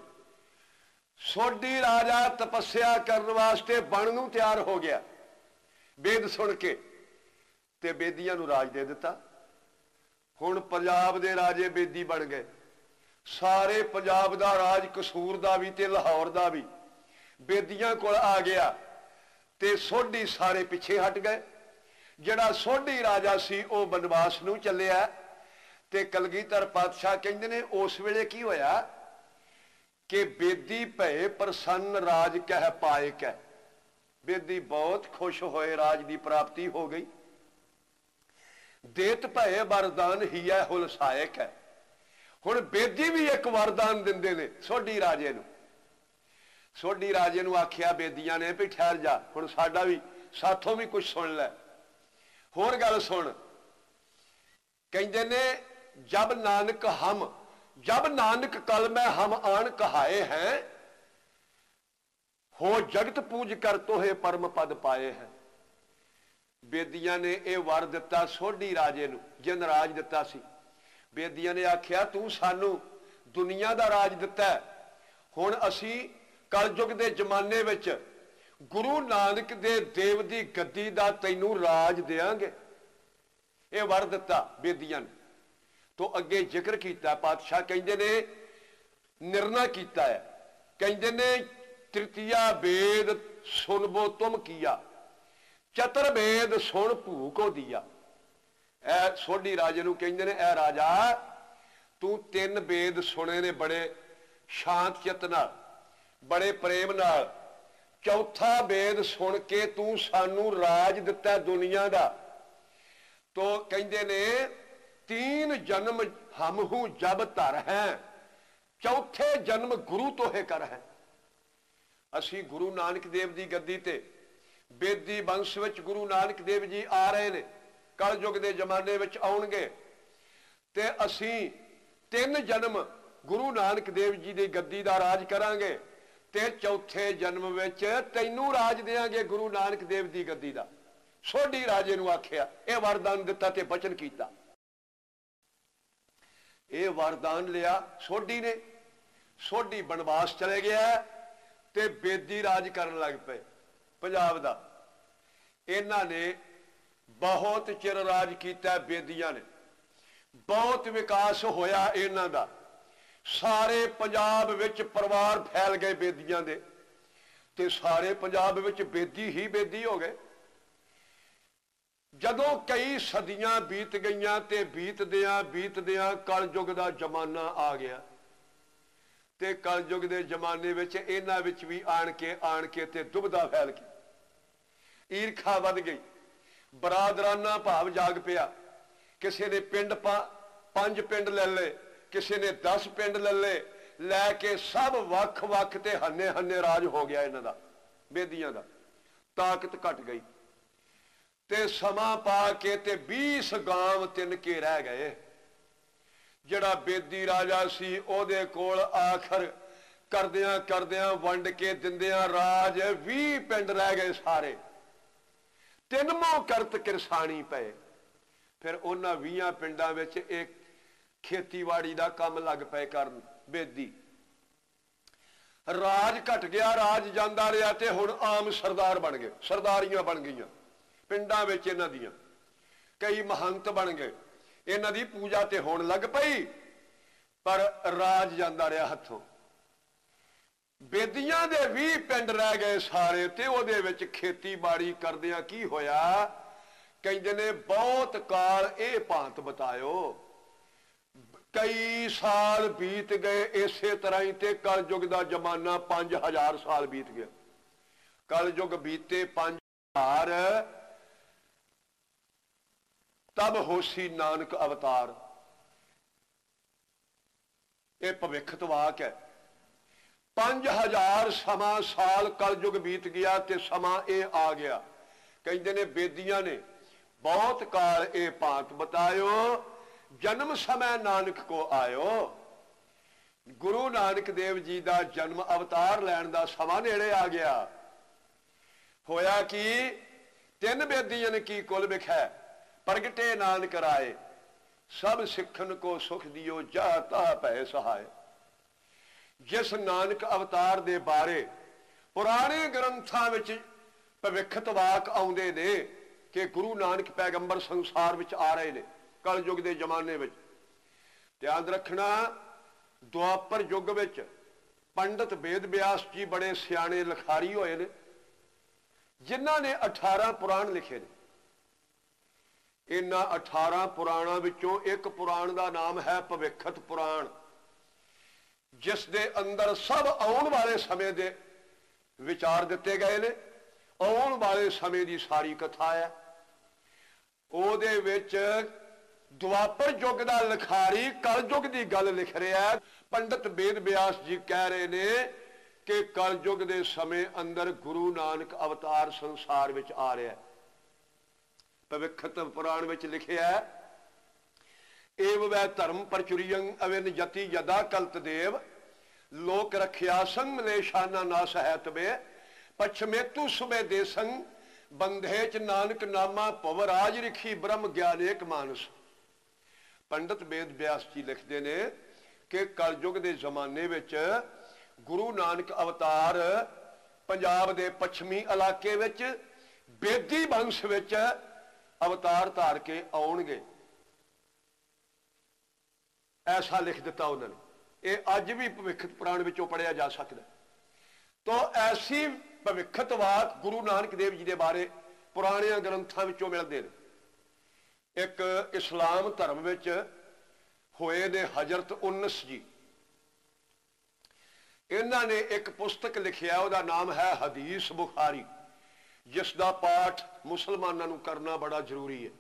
Speaker 1: ਸੋਢੀ ਰਾਜਾ ਤਪੱਸਿਆ ਕਰਨ ਵਾਸਤੇ ਬਣ ਨੂੰ ਤਿਆਰ ਹੋ ਗਿਆ ਵੇਦ ਸੁਣ ਕੇ, ਤੇ ਬੇਦੀਆਂ ਨੂੰ ਰਾਜ ਦੇ ਦਿੱਤਾ। ਹੁਣ ਪੰਜਾਬ ਦੇ ਰਾਜੇ ਬੇਦੀ ਬਣ ਗਏ। ਸਾਰੇ ਪੰਜਾਬ ਦਾ ਰਾਜ, ਕਸੂਰ ਦਾ ਵੀ ਤੇ ਲਾਹੌਰ ਦਾ ਵੀ ਬੇਦੀਆਂ ਕੋਲ ਆ ਗਿਆ, ਤੇ ਸੋਢੀ ਸਾਰੇ ਪਿੱਛੇ ਹਟ ਗਏ। ਜਿਹੜਾ ਸੋਢੀ ਰਾਜਾ ਸੀ ਉਹ ਬਨਵਾਸ ਨੂੰ ਚੱਲਿਆ। ਤੇ ਕਲਗੀਧਰ ਪਾਤਸ਼ਾਹ ਕਹਿੰਦੇ ਨੇ ਉਸ ਵੇਲੇ ਕੀ ਹੋਇਆ ਕਿ ਬੇਦੀ ਭਏ ਪ੍ਰਸੰਨ ਰਾਜ ਕਹਿ ਪਾਏ ਕਹਿ। ਬੇਦੀ ਬਹੁਤ ਖੁਸ਼ ਹੋਏ, ਰਾਜ ਦੀ ਪ੍ਰਾਪਤੀ ਹੋ ਗਈ। ਦੇਤ ਭਏ ਵਰਦਾਨ ਹੀਐ ਹੁਲ ਸਾਇਕ ਹੈ। ਹੁਣ ਬੇਦੀ ਵੀ ਇੱਕ ਵਰਦਾਨ ਦਿੰਦੇ ਨੇ ਸੋਢੀ ਰਾਜੇ ਨੂੰ। ਸੋਢੀ ਰਾਜੇ ਨੂੰ ਆਖਿਆ ਬੇਦੀਆਂ ਨੇ ਵੀ ਠਹਿਰ ਜਾ, ਹੁਣ ਸਾਡਾ ਵੀ, ਸਾਥੋਂ ਵੀ ਕੁਝ ਸੁਣ ਲੈ। ਹੋਰ ਗੱਲ ਸੁਣ, ਕਹਿੰਦੇ ਨੇ ਜਬ ਨਾਨਕ ਕਲ ਮੈਂ ਹਮ ਆਣ ਕਹਾਏ हैं, हो जगत पूज कर तोहे परम पद पाए है। बेदियां ने यह वर दिता सोढ़ी राजे नूं, जिन राज दिता सी। बेदियां ने आख्या तू सानू दुनिया दा राज दिता है, हुण असी कलयुग दे जमाने विच गुरु नानक दे देव दी गद्दी दा तैनू राज देंगे। यह वर दिता बेदियां ने। तो अगे जिक्र किया, पातशाह कहंदे ने निर्णय किया है, कहंदे ने तृतीया वेद सुनबो तुम किया, चतुर्वेद सुन भू को दिया। ए सोढ़ी राजे नूं कहंदे ने ए राजा तू तीन वेद सुने ने बड़े शांत चित नाल, बड़े प्रेम नाल, चौथा वेद सुन के तू सानू राज दिता दुनिया दा। तो कहंदे ने तीन जन्म हम हूं जब धर हैं, चौथे जन्म गुरु तोहे कर है। असी गुरु नानक देव की गद्दी ते बेदी वंश विच गुरु नानक देव जी आ रहे ने, कलयुग के जमाने विच आउणगे ते असी तीन जन्म गुरु नानक देव जी की गद्दी का राज करांगे ते चौथे जन्म विच तैनू राज देंगे गुरु नानक देव की गद्दी का। सोढ़ी राजे नूं आख्या, यह वरदान दिता ते वचन किया। यह वरदान लिया सोढ़ी ने। सोढ़ी बनवास चले गया ते बेदी राज करन लग पे पंजाब दा। इन्हां ने बहुत चिर राज किया, बेदियां ने बहुत विकास होया इन्हां दा। सारे पंजाब विच परिवार फैल गए बेदियां दे ते सारे पंजाब विच बेदी ही बेदी हो गए। जदों कई सदियां बीत गईयां ते बीतदियां कलयुग दा जमाना आ गया ते कलयुग दे जमाने विच इन्हां विच भी आण के ते दुबदा फैल गई, ईरखा वध गई, बरादराना भाव जाग पिया। किसी ने पिंड पंज पिंड ले ले, किसी ने 10 पिंड ले ले, लैके सब वख वख ते हन्ने हन्ने राज हो गया इन्हां दा, बेदियां दा। ताकत घट गई ते समा पा के ते 20 गांव तिनके रह गए। जिहड़ा बेदी राजा सी ओहदे कोल आखर करदियां करदियां वंड के दिंदियां राज 20 पिंड रह गए सारे। तिनमों करत किरसानी पे। फिर उन्हां 20 पिंडां विच एक खेतीबाड़ी का काम लग पे करन बेदी। राज घट गया, राज जांदा रहा ते हुण आम सरदार बन गए, सरदारियां बन गईयां पिंडां विच इन्हां दियां। कई महंत बन गए, इन्हां दी पूजा ते होण लग पई, पर राज जांदा रहा हथों। बेदियां दे 20 पिंड रह गए सारे ते ओहदे विच खेतीबाड़ी करदियां की होया, कहंदे ने बहुत काल ये भांत बतायो। कई साल बीत गए इसे तरह ही ते कलयुग का जमाना 5000 साल बीत गया। कलयुग बीते 5000 तब होसी नानक अवतार। यह भविष्यवाक है। 5000 समा साल कलयुग बीत गया ते समा ये आ गया। कहते ने बेदियां ने बहुत काल ये भांत बतायो, जन्म समय नानक को आयो। गुरु नानक देव जी का जन्म अवतार लैन का समा नेड़े आ गया। होया कि 3 बेदियां की कुल विखै प्रगटे नानक राय, सब सिखन को सुख दियो जा ता भय सहाय। जिस नानक अवतार दे बारे पुराने ग्रंथां विच भविष्यवाक आउंदे ने कि गुरु नानक पैगंबर संसार विच आ रहे ने कलयुग के जमाने में। ध्यान रखना, द्वापर युग विच पंडित वेद व्यास जी बड़े सियाने लिखारी होए ने, जिन्हां ने 18 पुराण लिखे ने। इन्हां 18 पुराणों विचों एक पुराण का नाम है भविष्यत पुराण, जिस दे अंदर सब आउण वाले समय दे विचार दिते गए ने। आउण वाले समय की सारी कथा है। ਉਹਦੇ ਵਿੱਚ ਦੁਆਪਰ युग का लिखारी कलयुग की गल लिख रहा है। पंडित वेद व्यास जी कह रहे ने कि कलयुग के समय अंदर गुरु नानक अवतार संसार में आ रहा है। भविष्यत पुराण में लिखा है, एव वै धर्म प्रचुरियं अविन जति यदा कलत देव, लोक रखिया संग मलेशाना ना सहत में, पछमेतु सुबे देसंग बंधेच नानक नामा पवराज रिखी ब्रह्म ज्ञान एक मानस। पंडित वेद व्यास जी लिखते ने कि कलयुग के जमाने विच गुरु नानक अवतार पंजाब के पश्चिमी इलाके विच बेदी वंश विच अवतार धार के आउणगे, ऐसा लिख दिता उन्होंने। ये अज भी भविष्यत पुराण विचों पढ़िया जा सकता। तो ऐसी भविष्यत वाक गुरु नानक देव जी के बारे पुराने ग्रंथों विचों मिलते हैं। एक इस्लाम धर्म विच होए ने हजरत उन्नस जी, इन्होंने एक पुस्तक लिखिया, उसका नाम है हदीस बुखारी, जिसका पाठ मुसलमानों को करना बड़ा जरूरी है।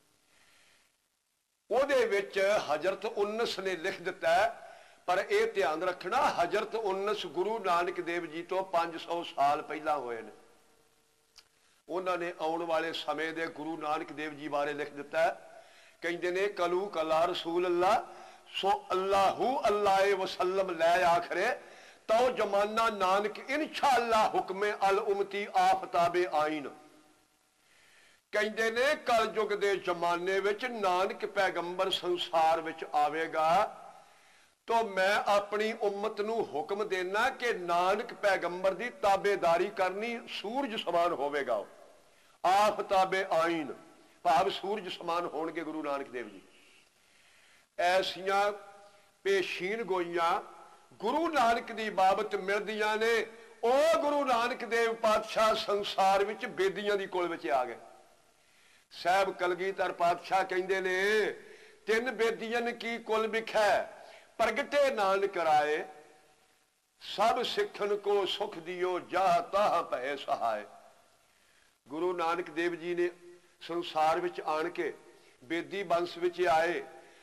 Speaker 1: ਉਹਦੇ ਵਿੱਚ हजरत उन्नस ने लिख दिता है, पर यह ध्यान रखना हजरत उन्नस गुरु नानक देव जी तो 500 साल पहला होए ने। उन्होंने आने वाले समय दे गुरु नानक देव जी बारे लिख दिता है। कहते ने कलू कला रसूल अल्लाह सो अल्लाहू अल्लाह वसल्लम लै आखरे तो जमाना नानक इंशा अल्लाह हुक्मे अल उमती आफताबे आइन। कहते ने कलयुग के जमाने विच नानक पैगंबर संसार विच आवेगा तो मैं अपनी उम्मत नू हुक्म देना कि नानक पैगंबर की ताबेदारी करनी, सूरज समान होवेगा। आफताबे आइन भाव सूरज समान होणगे गुरु नानक देव जी। ऐसिया पेशीन गोइयां गुरु नानक की बाबत मिलदियां ने। ओ गुरु नानक देव पातशाह संसार विच बेदियां दी कोल विच आ गए। साहब कलगीधर पातशाह कहते ने तिन बेदियन की कुल बिखै प्रगटे नानक राय सब सिखन को सुख दियो जा ताह भय सहाय। गुरु नानक देव जी ने संसार विच आन के बेदी वंश विच आए।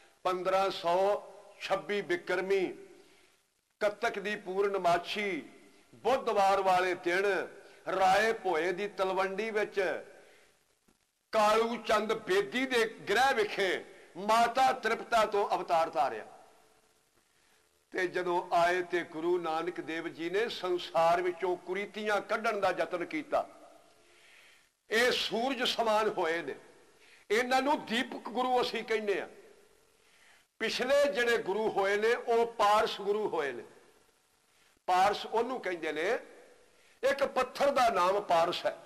Speaker 1: 1526 बिक्रमी कत्तक दी पूर्णमाशी बुधवार वाले दिन राय भोए दी तलवंडी विच कालू चंद बेदी दे गृह विखे माता तृप्ता तो अवतार धारिया। ते जदों आए ते गुरु नानक देव जी ने संसार विचों कुरीतियां कढ़ण दा यतन कीता। ये सूरज समान होए ने, इन्हां नूं दीपक गुरु असीं कहने आ। पिछले जिहड़े गुरु होए ने वो पारस गुरु होए ने। पारस उहनूं कहंदे ने, एक पत्थर दा नाम पारस है।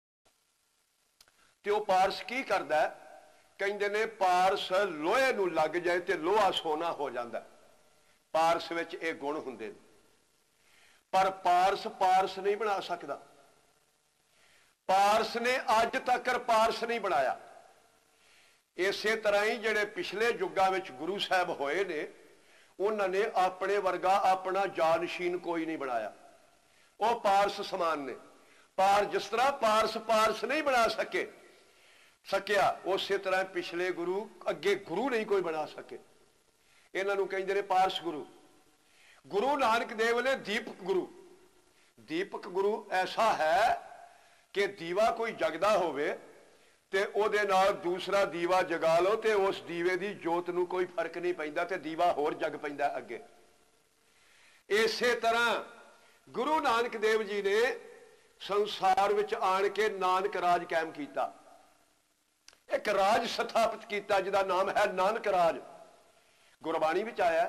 Speaker 1: तो पारस की करता है? कहते ने पारस लोहे नूं लग जाए तो लोहा सोना हो जाता है। पारस विच ये गुण हुंदे ने, पर पारस पारस नहीं बना सकता। पारस ने अज तक पारस नहीं बनाया। इसे तरह ही जिहड़े पिछले युगां विच गुरु साहब होए ने उन्होंने अपने वर्गा अपना जानशीन कोई नहीं बनाया। वो पारस समान ने। पार जिस तरह पारस पारस नहीं बना सकिया उस तरह पिछले गुरु अगे गुरु नहीं कोई बना सके। इन्हों कहते हैं पारस गुरु। गुरु नानक देव ने दीपक गुरु। दीपक गुरु ऐसा है कि दीवा कोई जगदा होवे ते ओदे नाल दूसरा दीवा जगा लो ते उस दीवे की जोत नूं कोई फर्क नहीं पैंदा ते दीवा होर जग पैंदा अगे। इसे तरह गुरु नानक देव जी ने संसार विच आण के नानक राज कायम किया। एक राज स्थापित किया जिसका नाम है नानक राज। गुरबाणी विच आया,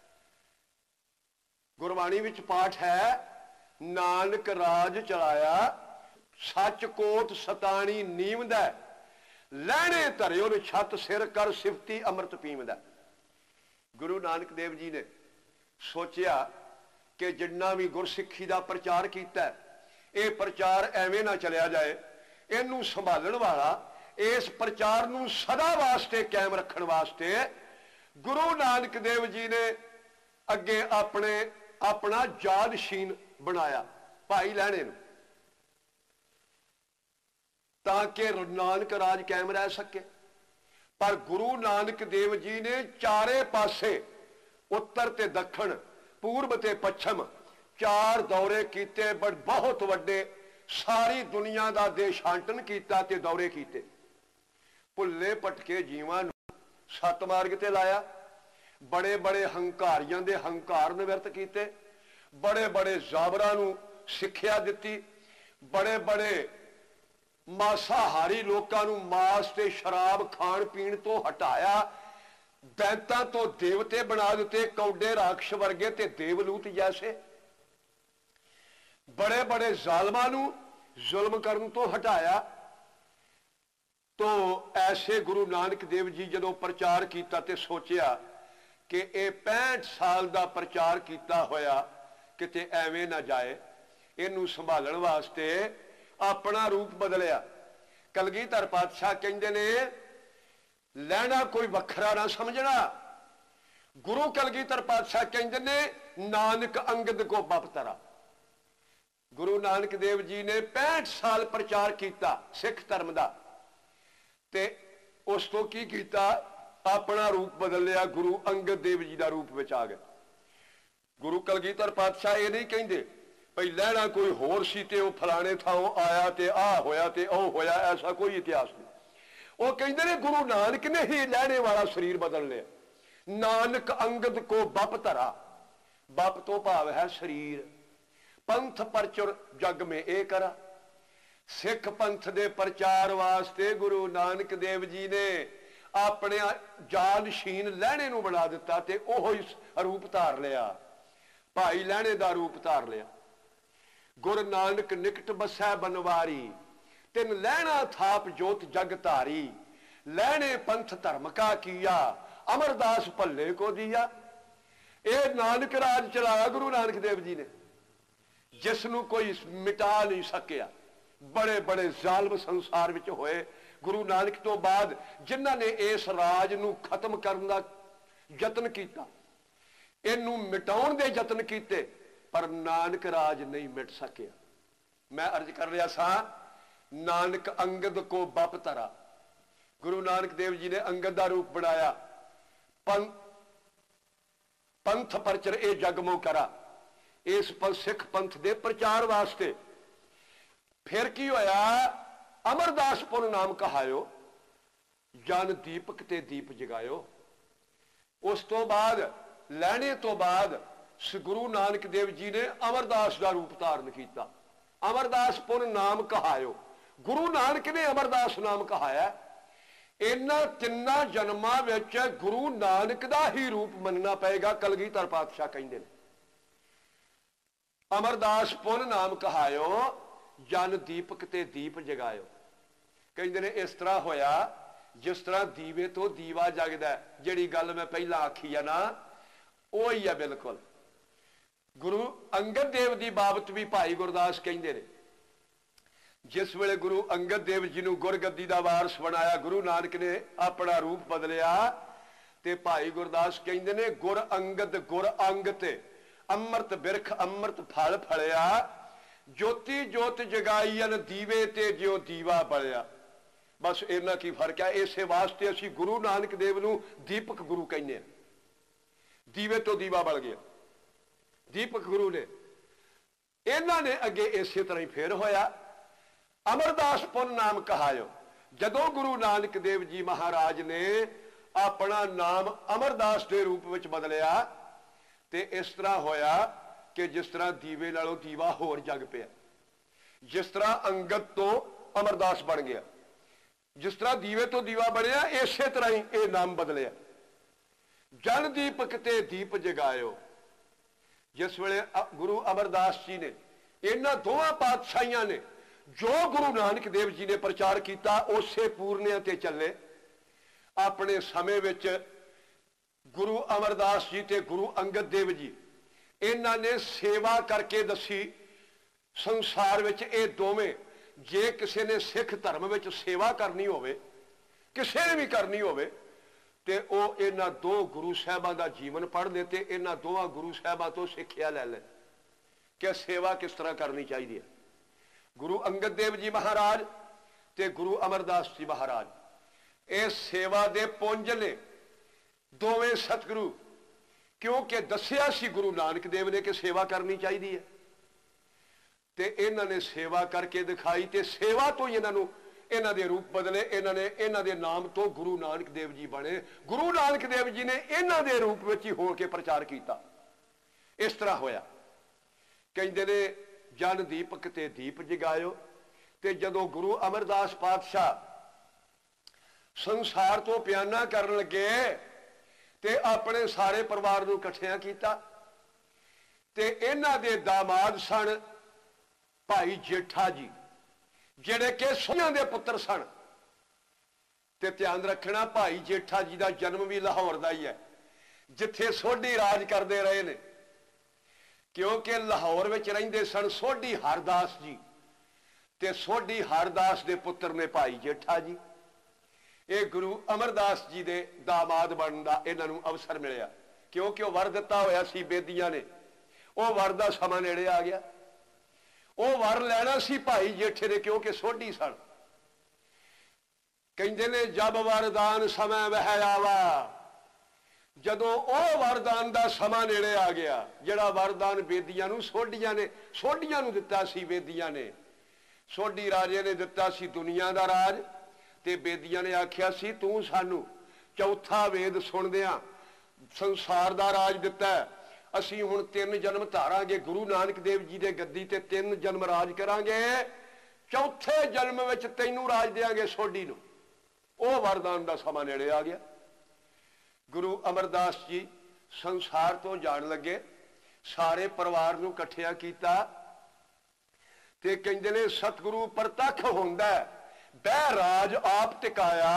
Speaker 1: गुरबाणी विच पाठ है नानक राज चलाया सच कोट सताणी नीमद लहने धरियो छत सिर कर सिफती अमृत पीमद। गुरु नानक देव जी ने सोचा कि जिन्ना भी गुरसिੱਖੀ का प्रचार किया ये प्रचार एवें ना चलिया जाए। इनू संभालण वाला इस प्रचार नू सदा वास्ते कायम रखण वास्ते गुरु नानक देव जी ने अगे अपना जानशीन बनाया भाई लहणे नूं, ताकि नानक राज कायम रह सके। पर गुरु नानक देव जी ने चारे पासे उत्तर ते दक्षिण पूर्व ते पश्चिम 4 दौरे किए। बहुत वड्डे सारी दुनिया का देशांटन किया ते दौरे किए। भुले भटके जीवां नूं सत मार्ग ते लाया। बड़े बड़े हंकारियां दे हंकार निवृत्त किए। बड़े बड़े जाबरां नूं सिक्ख्या दित्ती। बड़े बड़े मांसाहारी लोगों नूं मांस ते शराब खाण पीण तो हटाया, दैंतां तो देवते बना दिते, कौडे राक्षस वर्गे ते देवलूत जैसे। बड़े बड़े जालमां नूं जुल्म करन तो हटाया। तो ऐसे गुरु नानक देव जी जदों प्रचार किया तो सोचिया कि यह 65 साल का प्रचार किया होया किते एवें ना जाए, इनू संभालण वास्ते अपना रूप बदलिया। कलगीधर पातशाह कहंदे ने लैना कोई वखरा ना समझना। गुरु कलगीधर पातशाह कहंदे ने नानक अंगद को बपतरा। गुरु नानक देव जी ने 65 साल प्रचार किया सिख धर्म का, ते उस तो की कीता, अपना रूप बदल लिया, गुरु अंगद देव जी का रूप में आ गए। गुरु कलगीधर पातशाह ये नहीं कहते भाई लहना कोई होर सी ते फलाने थाओं आया ते आ होया ते ओ होया, ऐसा कोई इतिहास नहीं। वो कहते ने गुरु नानक ने ही लहने वाला शरीर बदल लिया। नानक अंगद को बप धरा, बप तो भाव है शरीर। पंथ परचुर जग में ए करा। सिख पंथ दे प्रचार वास्ते गुरु नानक देव जी ने अपने जानशीन लहने नूं बना दिता ते ओह रूप धार लिया, भाई लहने दा रूप धार लिया। गुरु नानक निकट बसै बनवारी, तिन लहना थाप जोत जग धारी। लहने पंथ धर्म का किया, अमरदास भल्ले को दिया। ये नानक राज चलाया गुरु नानक देव जी ने, जिसनों कोई मिटा नहीं सकिया। बड़े बड़े जालम संसार विच होए। गुरु नानक तो बाद जिन्हां ने इस राज नूं खत्म करने का यत्न किया, इनू मिटाउण दे यत्न किए, पर नानक राज नहीं मिट सकिया। मैं अर्ज कर रहा सा, नानक अंगद को बप धरा। गुरु नानक देव जी ने अंगद का रूप बनाया। पंथ परचर ए जगमो करा, इस पर सिख पंथ दे प्रचार वास्ते। फिर की होया, अमरदास पुन नाम कहायो, जन दीपक ते दीप जगायो। उस तो बाद लहने तो बाद गुरु नानक देव जी ने अमरदास का रूप धारण किया। अमरदास पुन नाम कहायो, गुरु नानक ने अमरदास नाम कहाया। इन्हां तिन्ना जन्मां विच गुरु नानक का ही रूप मनना पएगा। कलगीधर पातशाह कहंदे ने अमरदास पुन नाम कहायो, जन दीपक ते दीप जगायो। कहते ने इस तरह होया जिस तरह दीवे तो दीवा जगदा है। जिहड़ी गल मैं पहला आखी है ना, वो ही है बिल्कुल। गुरु अंगद देव की बाबत भी भाई गुरदास कहते ने, जिस वेले गुरु अंगद देव जी नूं गुरगद्दी का वारस बनाया, गुरु नानक ने अपना रूप बदलिया, ते भाई गुरदास कहते ने गुर अंगद गुर अंग ते अमृत बिरख अमृत फल फलिया। ज्योति जोत जगाईयन दीवे ते ज्यो दीवा बलिया। बस इन्ना की फर्क है। इस वास्ते असी गुरु नानक देव नूं दीपक गुरु कहने। दीवे तो दीवा बल गया, दीपक गुरु ने। इन्हां ने अगे इस तरह ही फिर होया, अमरदास पुन नाम कहायो। जदों गुरु नानक देव जी महाराज ने अपना नाम अमरदास के रूप में बदलिया, ते इस तरह होया कि जिस तरह दीवे नालों दीवा होर जग पिया। जिस तरह अंगद तो अमरदास बन गया, जिस तरह दीवे तो दीवा बनया, इस तरह ही यह नाम बदलिया। जन दीपक ते दीप जगायो। जिस वेले गुरु अमरदास जी ने, इन्हां दोवां पातशाहियां ने जो गुरु नानक देव जी ने प्रचार किया, उसे पूर्णिया ते चले। अपने समय विच गुरु अमरदास जी ते गुरु अंगद देव जी इन्हां ने सेवा करके दसी। संसार विच ये दोवें, जे किसी ने सिख धर्म विच सेवा करनी होवे, किसी ने भी करनी होवे, ते ओ इन्हां दो गुरु साहिबां दा जीवन पढ़ ले ते इन्हां दोवां गुरु साहिबां तो सिक्ख्या लै ले कि सेवा किस तरह करनी चाहिए। गुरु अंगद देव जी महाराज ते गुरु अमरदास जी महाराज, इस सेवा दे पुंज ने दोवें सतगुरु। क्योंकि दसिया सी गुरु नानक देव ने कि सेवा करनी चाहिए है, ते इन्हां ने सेवा करके दिखाई, ते सेवा तो ही इन्हां दे रूप बदले। इन्हां दे नाम तो गुरु नानक देव जी बने। गुरु नानक देव जी ने इन्हां दे रूप में ही हो के प्रचार किया। इस तरह होया। कहते ने जन दीपक ते दीप जगायो। ते जदों गुरु अमरदास पातशाह संसार तो प्याना करन लगे ते अपने सारे परिवार नूं इकट्ठियां कीता। ते इन्हां दे दामाद सन भाई जेठा जी, जिहड़े कि सोहियां दे पुत्र सन। ते ध्यान रखना, भाई जेठा जी का जन्म भी लाहौर का ही है, जिथे सोढी राज करते रहे ने, क्योंकि लाहौर में रहिंदे सन सोढी हरदास जी। ते सोढी हरदास के पुत्र ने भाई जेठा जी। ये गुरु अमरदास जी के दामाद बनने का इन्हों अवसर मिलया, क्योंकि वह वर दिता होया सी बेदियां ने। वह वर का समा नेड़े आ गया। वह वर लैना सी भाई जेठे ने, क्योंकि सोढी सन। कहते ने जब वरदान समय वह आवा, जदों वह वरदान का समा नेड़े आ गया, जिहड़ा वरदान बेदियां नूं सोढियां नूं दिता सी। बेदियां ने सोढी राजे ने दिता सी दुनिया का राज, ते बेदियां ने आख्या सी तू सानू चौथा वेद सुनदियां संसार का राज दिता है। असी हुण 3 जन्म धारांगे गुरु नानक देव जी के गद्दी ते 3 जन्म राज करांगे, चौथे जन्म विच तैनू राज देंगे सोढी नूं। वह वरदान का समा नेड़े आ गया। गुरु अमरदास जी संसार तो जान लगे, सारे परिवार नूं इकट्ठियां कीता। ते कहंदे ने सतगुरु प्रतख हुंदा है, बह राज आप टिकाया,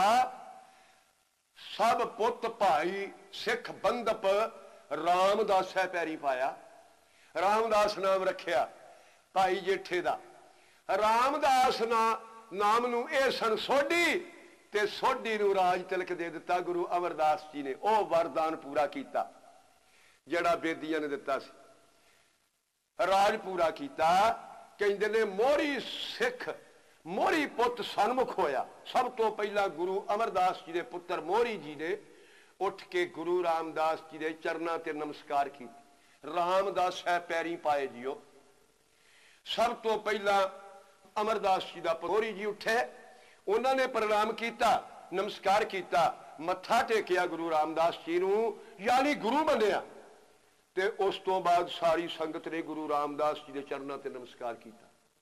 Speaker 1: सब पुत भाई सिख बंदप रामदासै पैरी पाया। रामदास नाम रखिया भाई जेठे दा। रामदास नाम नूं ए सन सोढी, ते सोढी नूं राज तिलक दे दिता गुरु अमरदास जी ने। वह वरदान पूरा किया जिहड़ा बेदियां ने दिता सी, राज पूरा किया। कहंदे ने मोहरी सिख मोहरी पुत सन्मुख होया। सब तो पहला गुरु अमरदास जी के पुत्र मोहरी जी ने उठ के गुरु रामदास जी के चरणों ते नमस्कार की। रामदास है पैरी पाए जियो। सब तो पहला अमरदास जी का मोहरी जी उठे, उन्होंने प्रणाम किया, नमस्कार किया, मत्था टेकिया गुरु रामदास जी नूं, यानी गुरु मनिया। ते उस तो बाद सारी संगत ने गुरु रामदास जी के चरणों ते नमस्कार किया।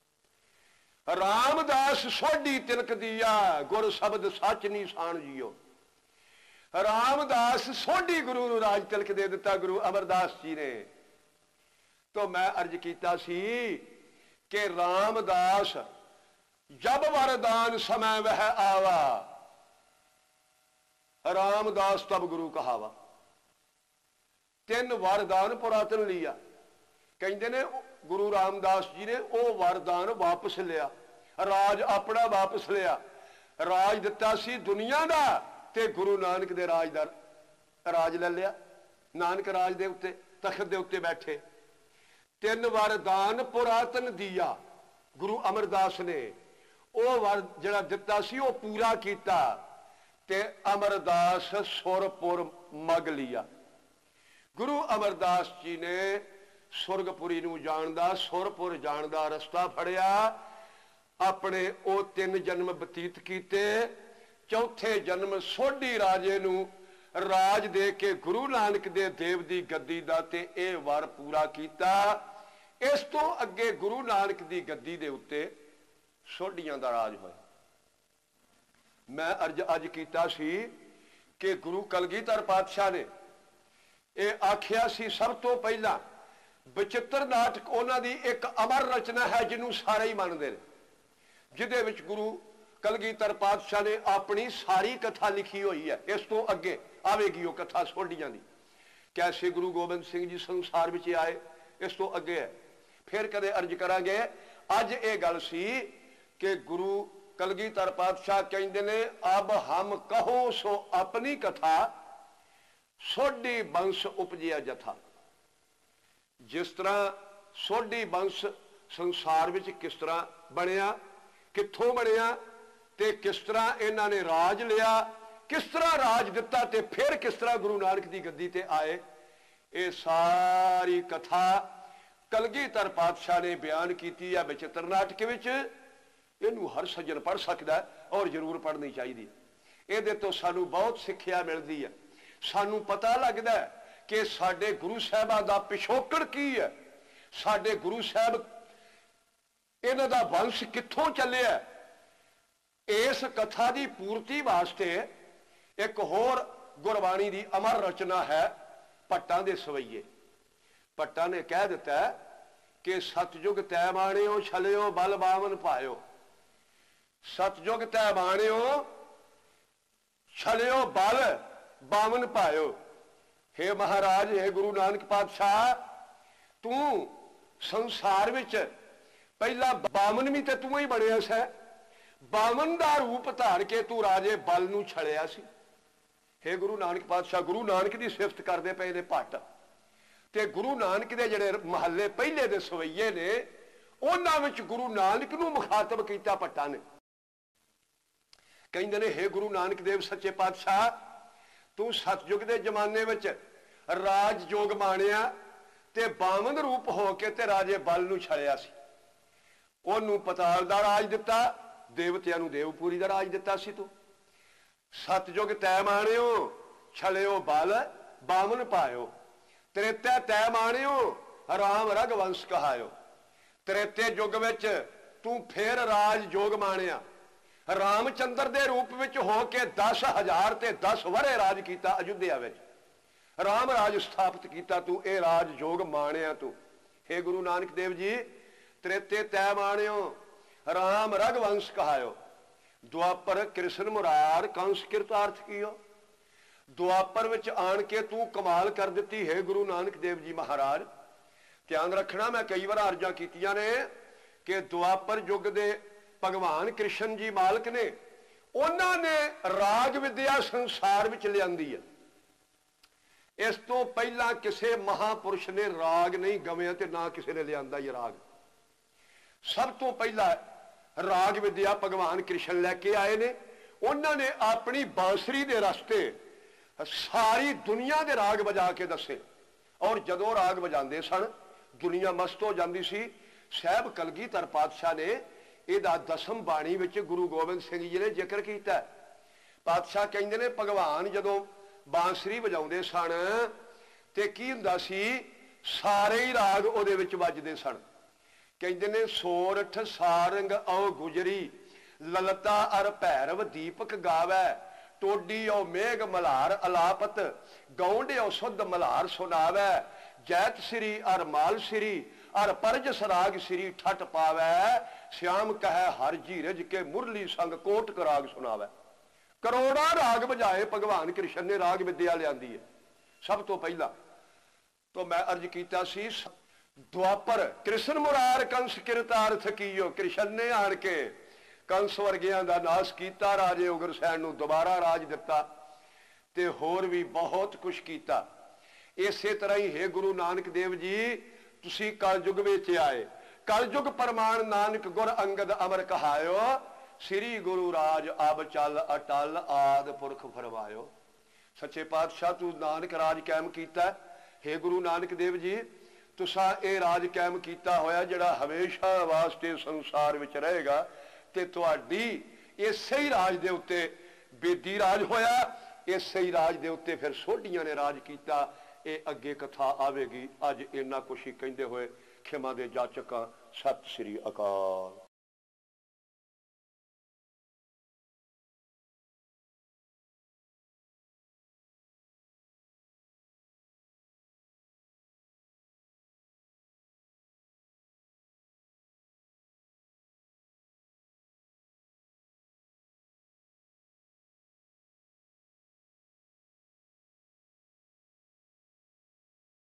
Speaker 1: रामदास सोढी तिलक दिया, गुर शब्द सच निशान जियो। रामदास सोढी गुरु नूं राज तिलक दे दिता गुरु अमरदास जी ने। तो मैं अर्ज किया सी कि रामदास जब वरदान समय वह आवा, रामदास तब गुरु कहावा। 3 वरदान पुरातन लिया। कहते ने गुरु रामदास जी ने वो वरदान वापस लिया, राज अपना वापस लिया। राज दिता सी दुनिया का, ते गुरु नानक दे राज दा राज ले लिया। नानक राज दे उत्ते तखत दे उत्ते बैठे। 3 वरदान पुरातन दिया गुरु अमरदास ने। वो वर जिहड़ा दिता सी वो पूरा किया, ते अमरदास सुरपुर मग लिया। गुरु अमरदास जी ने सुरगपुरी नूं जाण दा, सुरपुर जाण दा रस्ता फड़िया। अपने वो 3 जन्म बतीत किए। चौथे जन्म सोढी राजे नूं राज दे के गुरु नानक दे देव दी गद्दी दा ते ए वर पूरा किया। इस तो अगे गुरु नानक दी गद्दी दे उत्ते सोढियां दा राज होया। मैं अर्ज अज किया सी कि गुरु कलगीधर पातशाह ने यह आख्या सी, सब तो पहला बचित्र नाटक उन्हां दी एक अमर रचना है जिन्हों सारे ही मानते हैं, जिहदे विच गुरु कलगीधर पातशाह ने अपनी सारी कथा लिखी हुई है। इस तो अगे आवेगी वो कथा सोढियां दी, कैसे गुरु गोबिंद सिंह जी संसार विच आए, इस तो अगे है। फिर कदे अर्ज करांगे। अज ये गल सी कि गुरु कलगीधर पातशाह कहते ने, अब हम कहो सो अपनी कथा, सोढी वंश उपजिया जथा। जिस तरह सोढी वंश संसार विच किस तरह बनिया, कित्थों बनिया, ते किस तरह इन्हां ने राज लिया, किस तरह राज दिता, ते फिर किस तरह गुरु नानक दी गद्दी ते आए, ये सारी कथा कलगीधर पातशाह ने बयान की है बचित्र नाटक विच। इनू हर सज्जन पढ़ सकता है और जरूर पढ़नी चाहिए। ये तो सानू बहुत सिक्ख्या मिलती है। सानू पता लगता है कि साडे गुरु साहिबां दा पिछोकड़ की है, साडे गुरु साहब इन्हां दा वंश कित्थों चलिया। इस कथा की पूर्ति वास्ते एक होर गुरबाणी की अमर रचना है भट्टां दे सवैये। भट्टां ने कह दिता है कि सतयुग तै माणियो छलियो बल बावन पायो। सतयुग तै माणियो छलियो बल बावन पायो। हे महाराज, हे गुरु नानक पातशाह, तू संसार विच पहला बावन भी तो तू ही बनया सै। बावन का रूप धार के तू राजे बल नूं छलिया सी। हे गुरु नानक पातशाह, गुरु नानक की सिफत करते पे ने भट्ट ते गुरु नानक के जिहड़े महल्ले पहले दे सवैये ने उन्हां विच गुरु नानक नूं मुखातब कीता भट्टां ने। कहंदे ने हे गुरु नानक देव सच्चे पातशाह, तू सतयुग के जमाने विच राज जोग माणिया ते बावन रूप होके ते राजे बल नूं छलिया सी। ओनू पताल दा राज दिता, देवतियां नूं देवपुरी दा राज दिता सी। तू सतयुग तै माणियो छलियो बल बावन पायो। त्रेते तै माणियो राम रघुवंश कहायो। त्रेते युग विच तू फिर राज जोग माणिया, रामचंद्र दे रूप विच होके 10,000 ते 10 वरे राज कीता अयोध्या विच। राम राज स्थापित किया तू, ए राज जोग माणिया तू। हे गुरु नानक देव जी, त्रेते तै माणियो राम रघुवंश कहायो। द्वापर कृष्ण मुरार कंस कृतार्थ कियो। द्वापर विच आन के तू कमाल कर दी। हे गुरु नानक देव जी महाराज, ध्यान रखना, मैं कई बार अर्जा कीतियां ने कि द्वापर युग दे भगवान कृष्ण जी मालिक ने उन्होंने राग विद्या संसार विच लियांदी है। इस तो पहला किसी महापुरुष ने राग नहीं गवया ते ना किसी ने लियांदा ये राग। सब तो पहला राग विद्या भगवान कृष्ण लैके आए ने। उन्होंने अपनी बांसुरी के रस्ते सारी दुनिया के राग बजा के दसे और जदों राग बजाते सन दुनिया मस्त हो जाती सी। साहब कलगीधर पातशाह ने इहदा दसम बाणी विच गुरु गोबिंद सिंह जी ने जिक्र किया। पातशाह कहते ने भगवान जदों बांसुरी बजाते सन ते की हुंदा सी, सारे ही राग उहदे विच वजदे सन। कहते ने सोरठ सारंग औ गुजरी ललता अर भैरव दीपक गावै। टोडी औ मेघ मल्हार अलापत गौंड औ शुद्ध मल्हार सुनावै। जैत श्री अर माल श्री अर परज सराग श्री ठट पावै। श्याम कह हर जी रिज के मुरली संग कोटक राग सुनावै। करोड़ा राग बजाए भगवान कृष्ण ने, राग विद्या लियांदी है। सब तो पहला तो मैं अर्ज किया सी, द्वापर कृष्ण मुरार कंस कृतार्थ कीयो। कृष्ण ने आन के कंस वर्गियां दा नाश किया, राजे उग्रसैन नूं दोबारा राज दिता ते होर भी बहुत कुछ किया। इसे तरह ही हे गुरु नानक देव जी, तुसी कलयुग विच आए। कलयुग परमाण नानक गुर अंगद अमर कहायो। श्री गुरु राज अब चल अटल आद पुरख फरमायो। सच्चे पातशाह तू नानक राज कायम किया। हे गुरु नानक देव जी, तुसा ये राज कायम किया होया जिहड़ा हमेशा वास्ते संसार विच रहेगा ते तुहाडी इसे ही राज दे उत्ते बेदी राज होया। इसे ही राज दे उत्ते फिर सोढियां ने राज किया। ये अगे कथा आवेगी। अज इन्ना कुछ ही कहते हुए खिमा दे जाचक। सत श्री अकाल।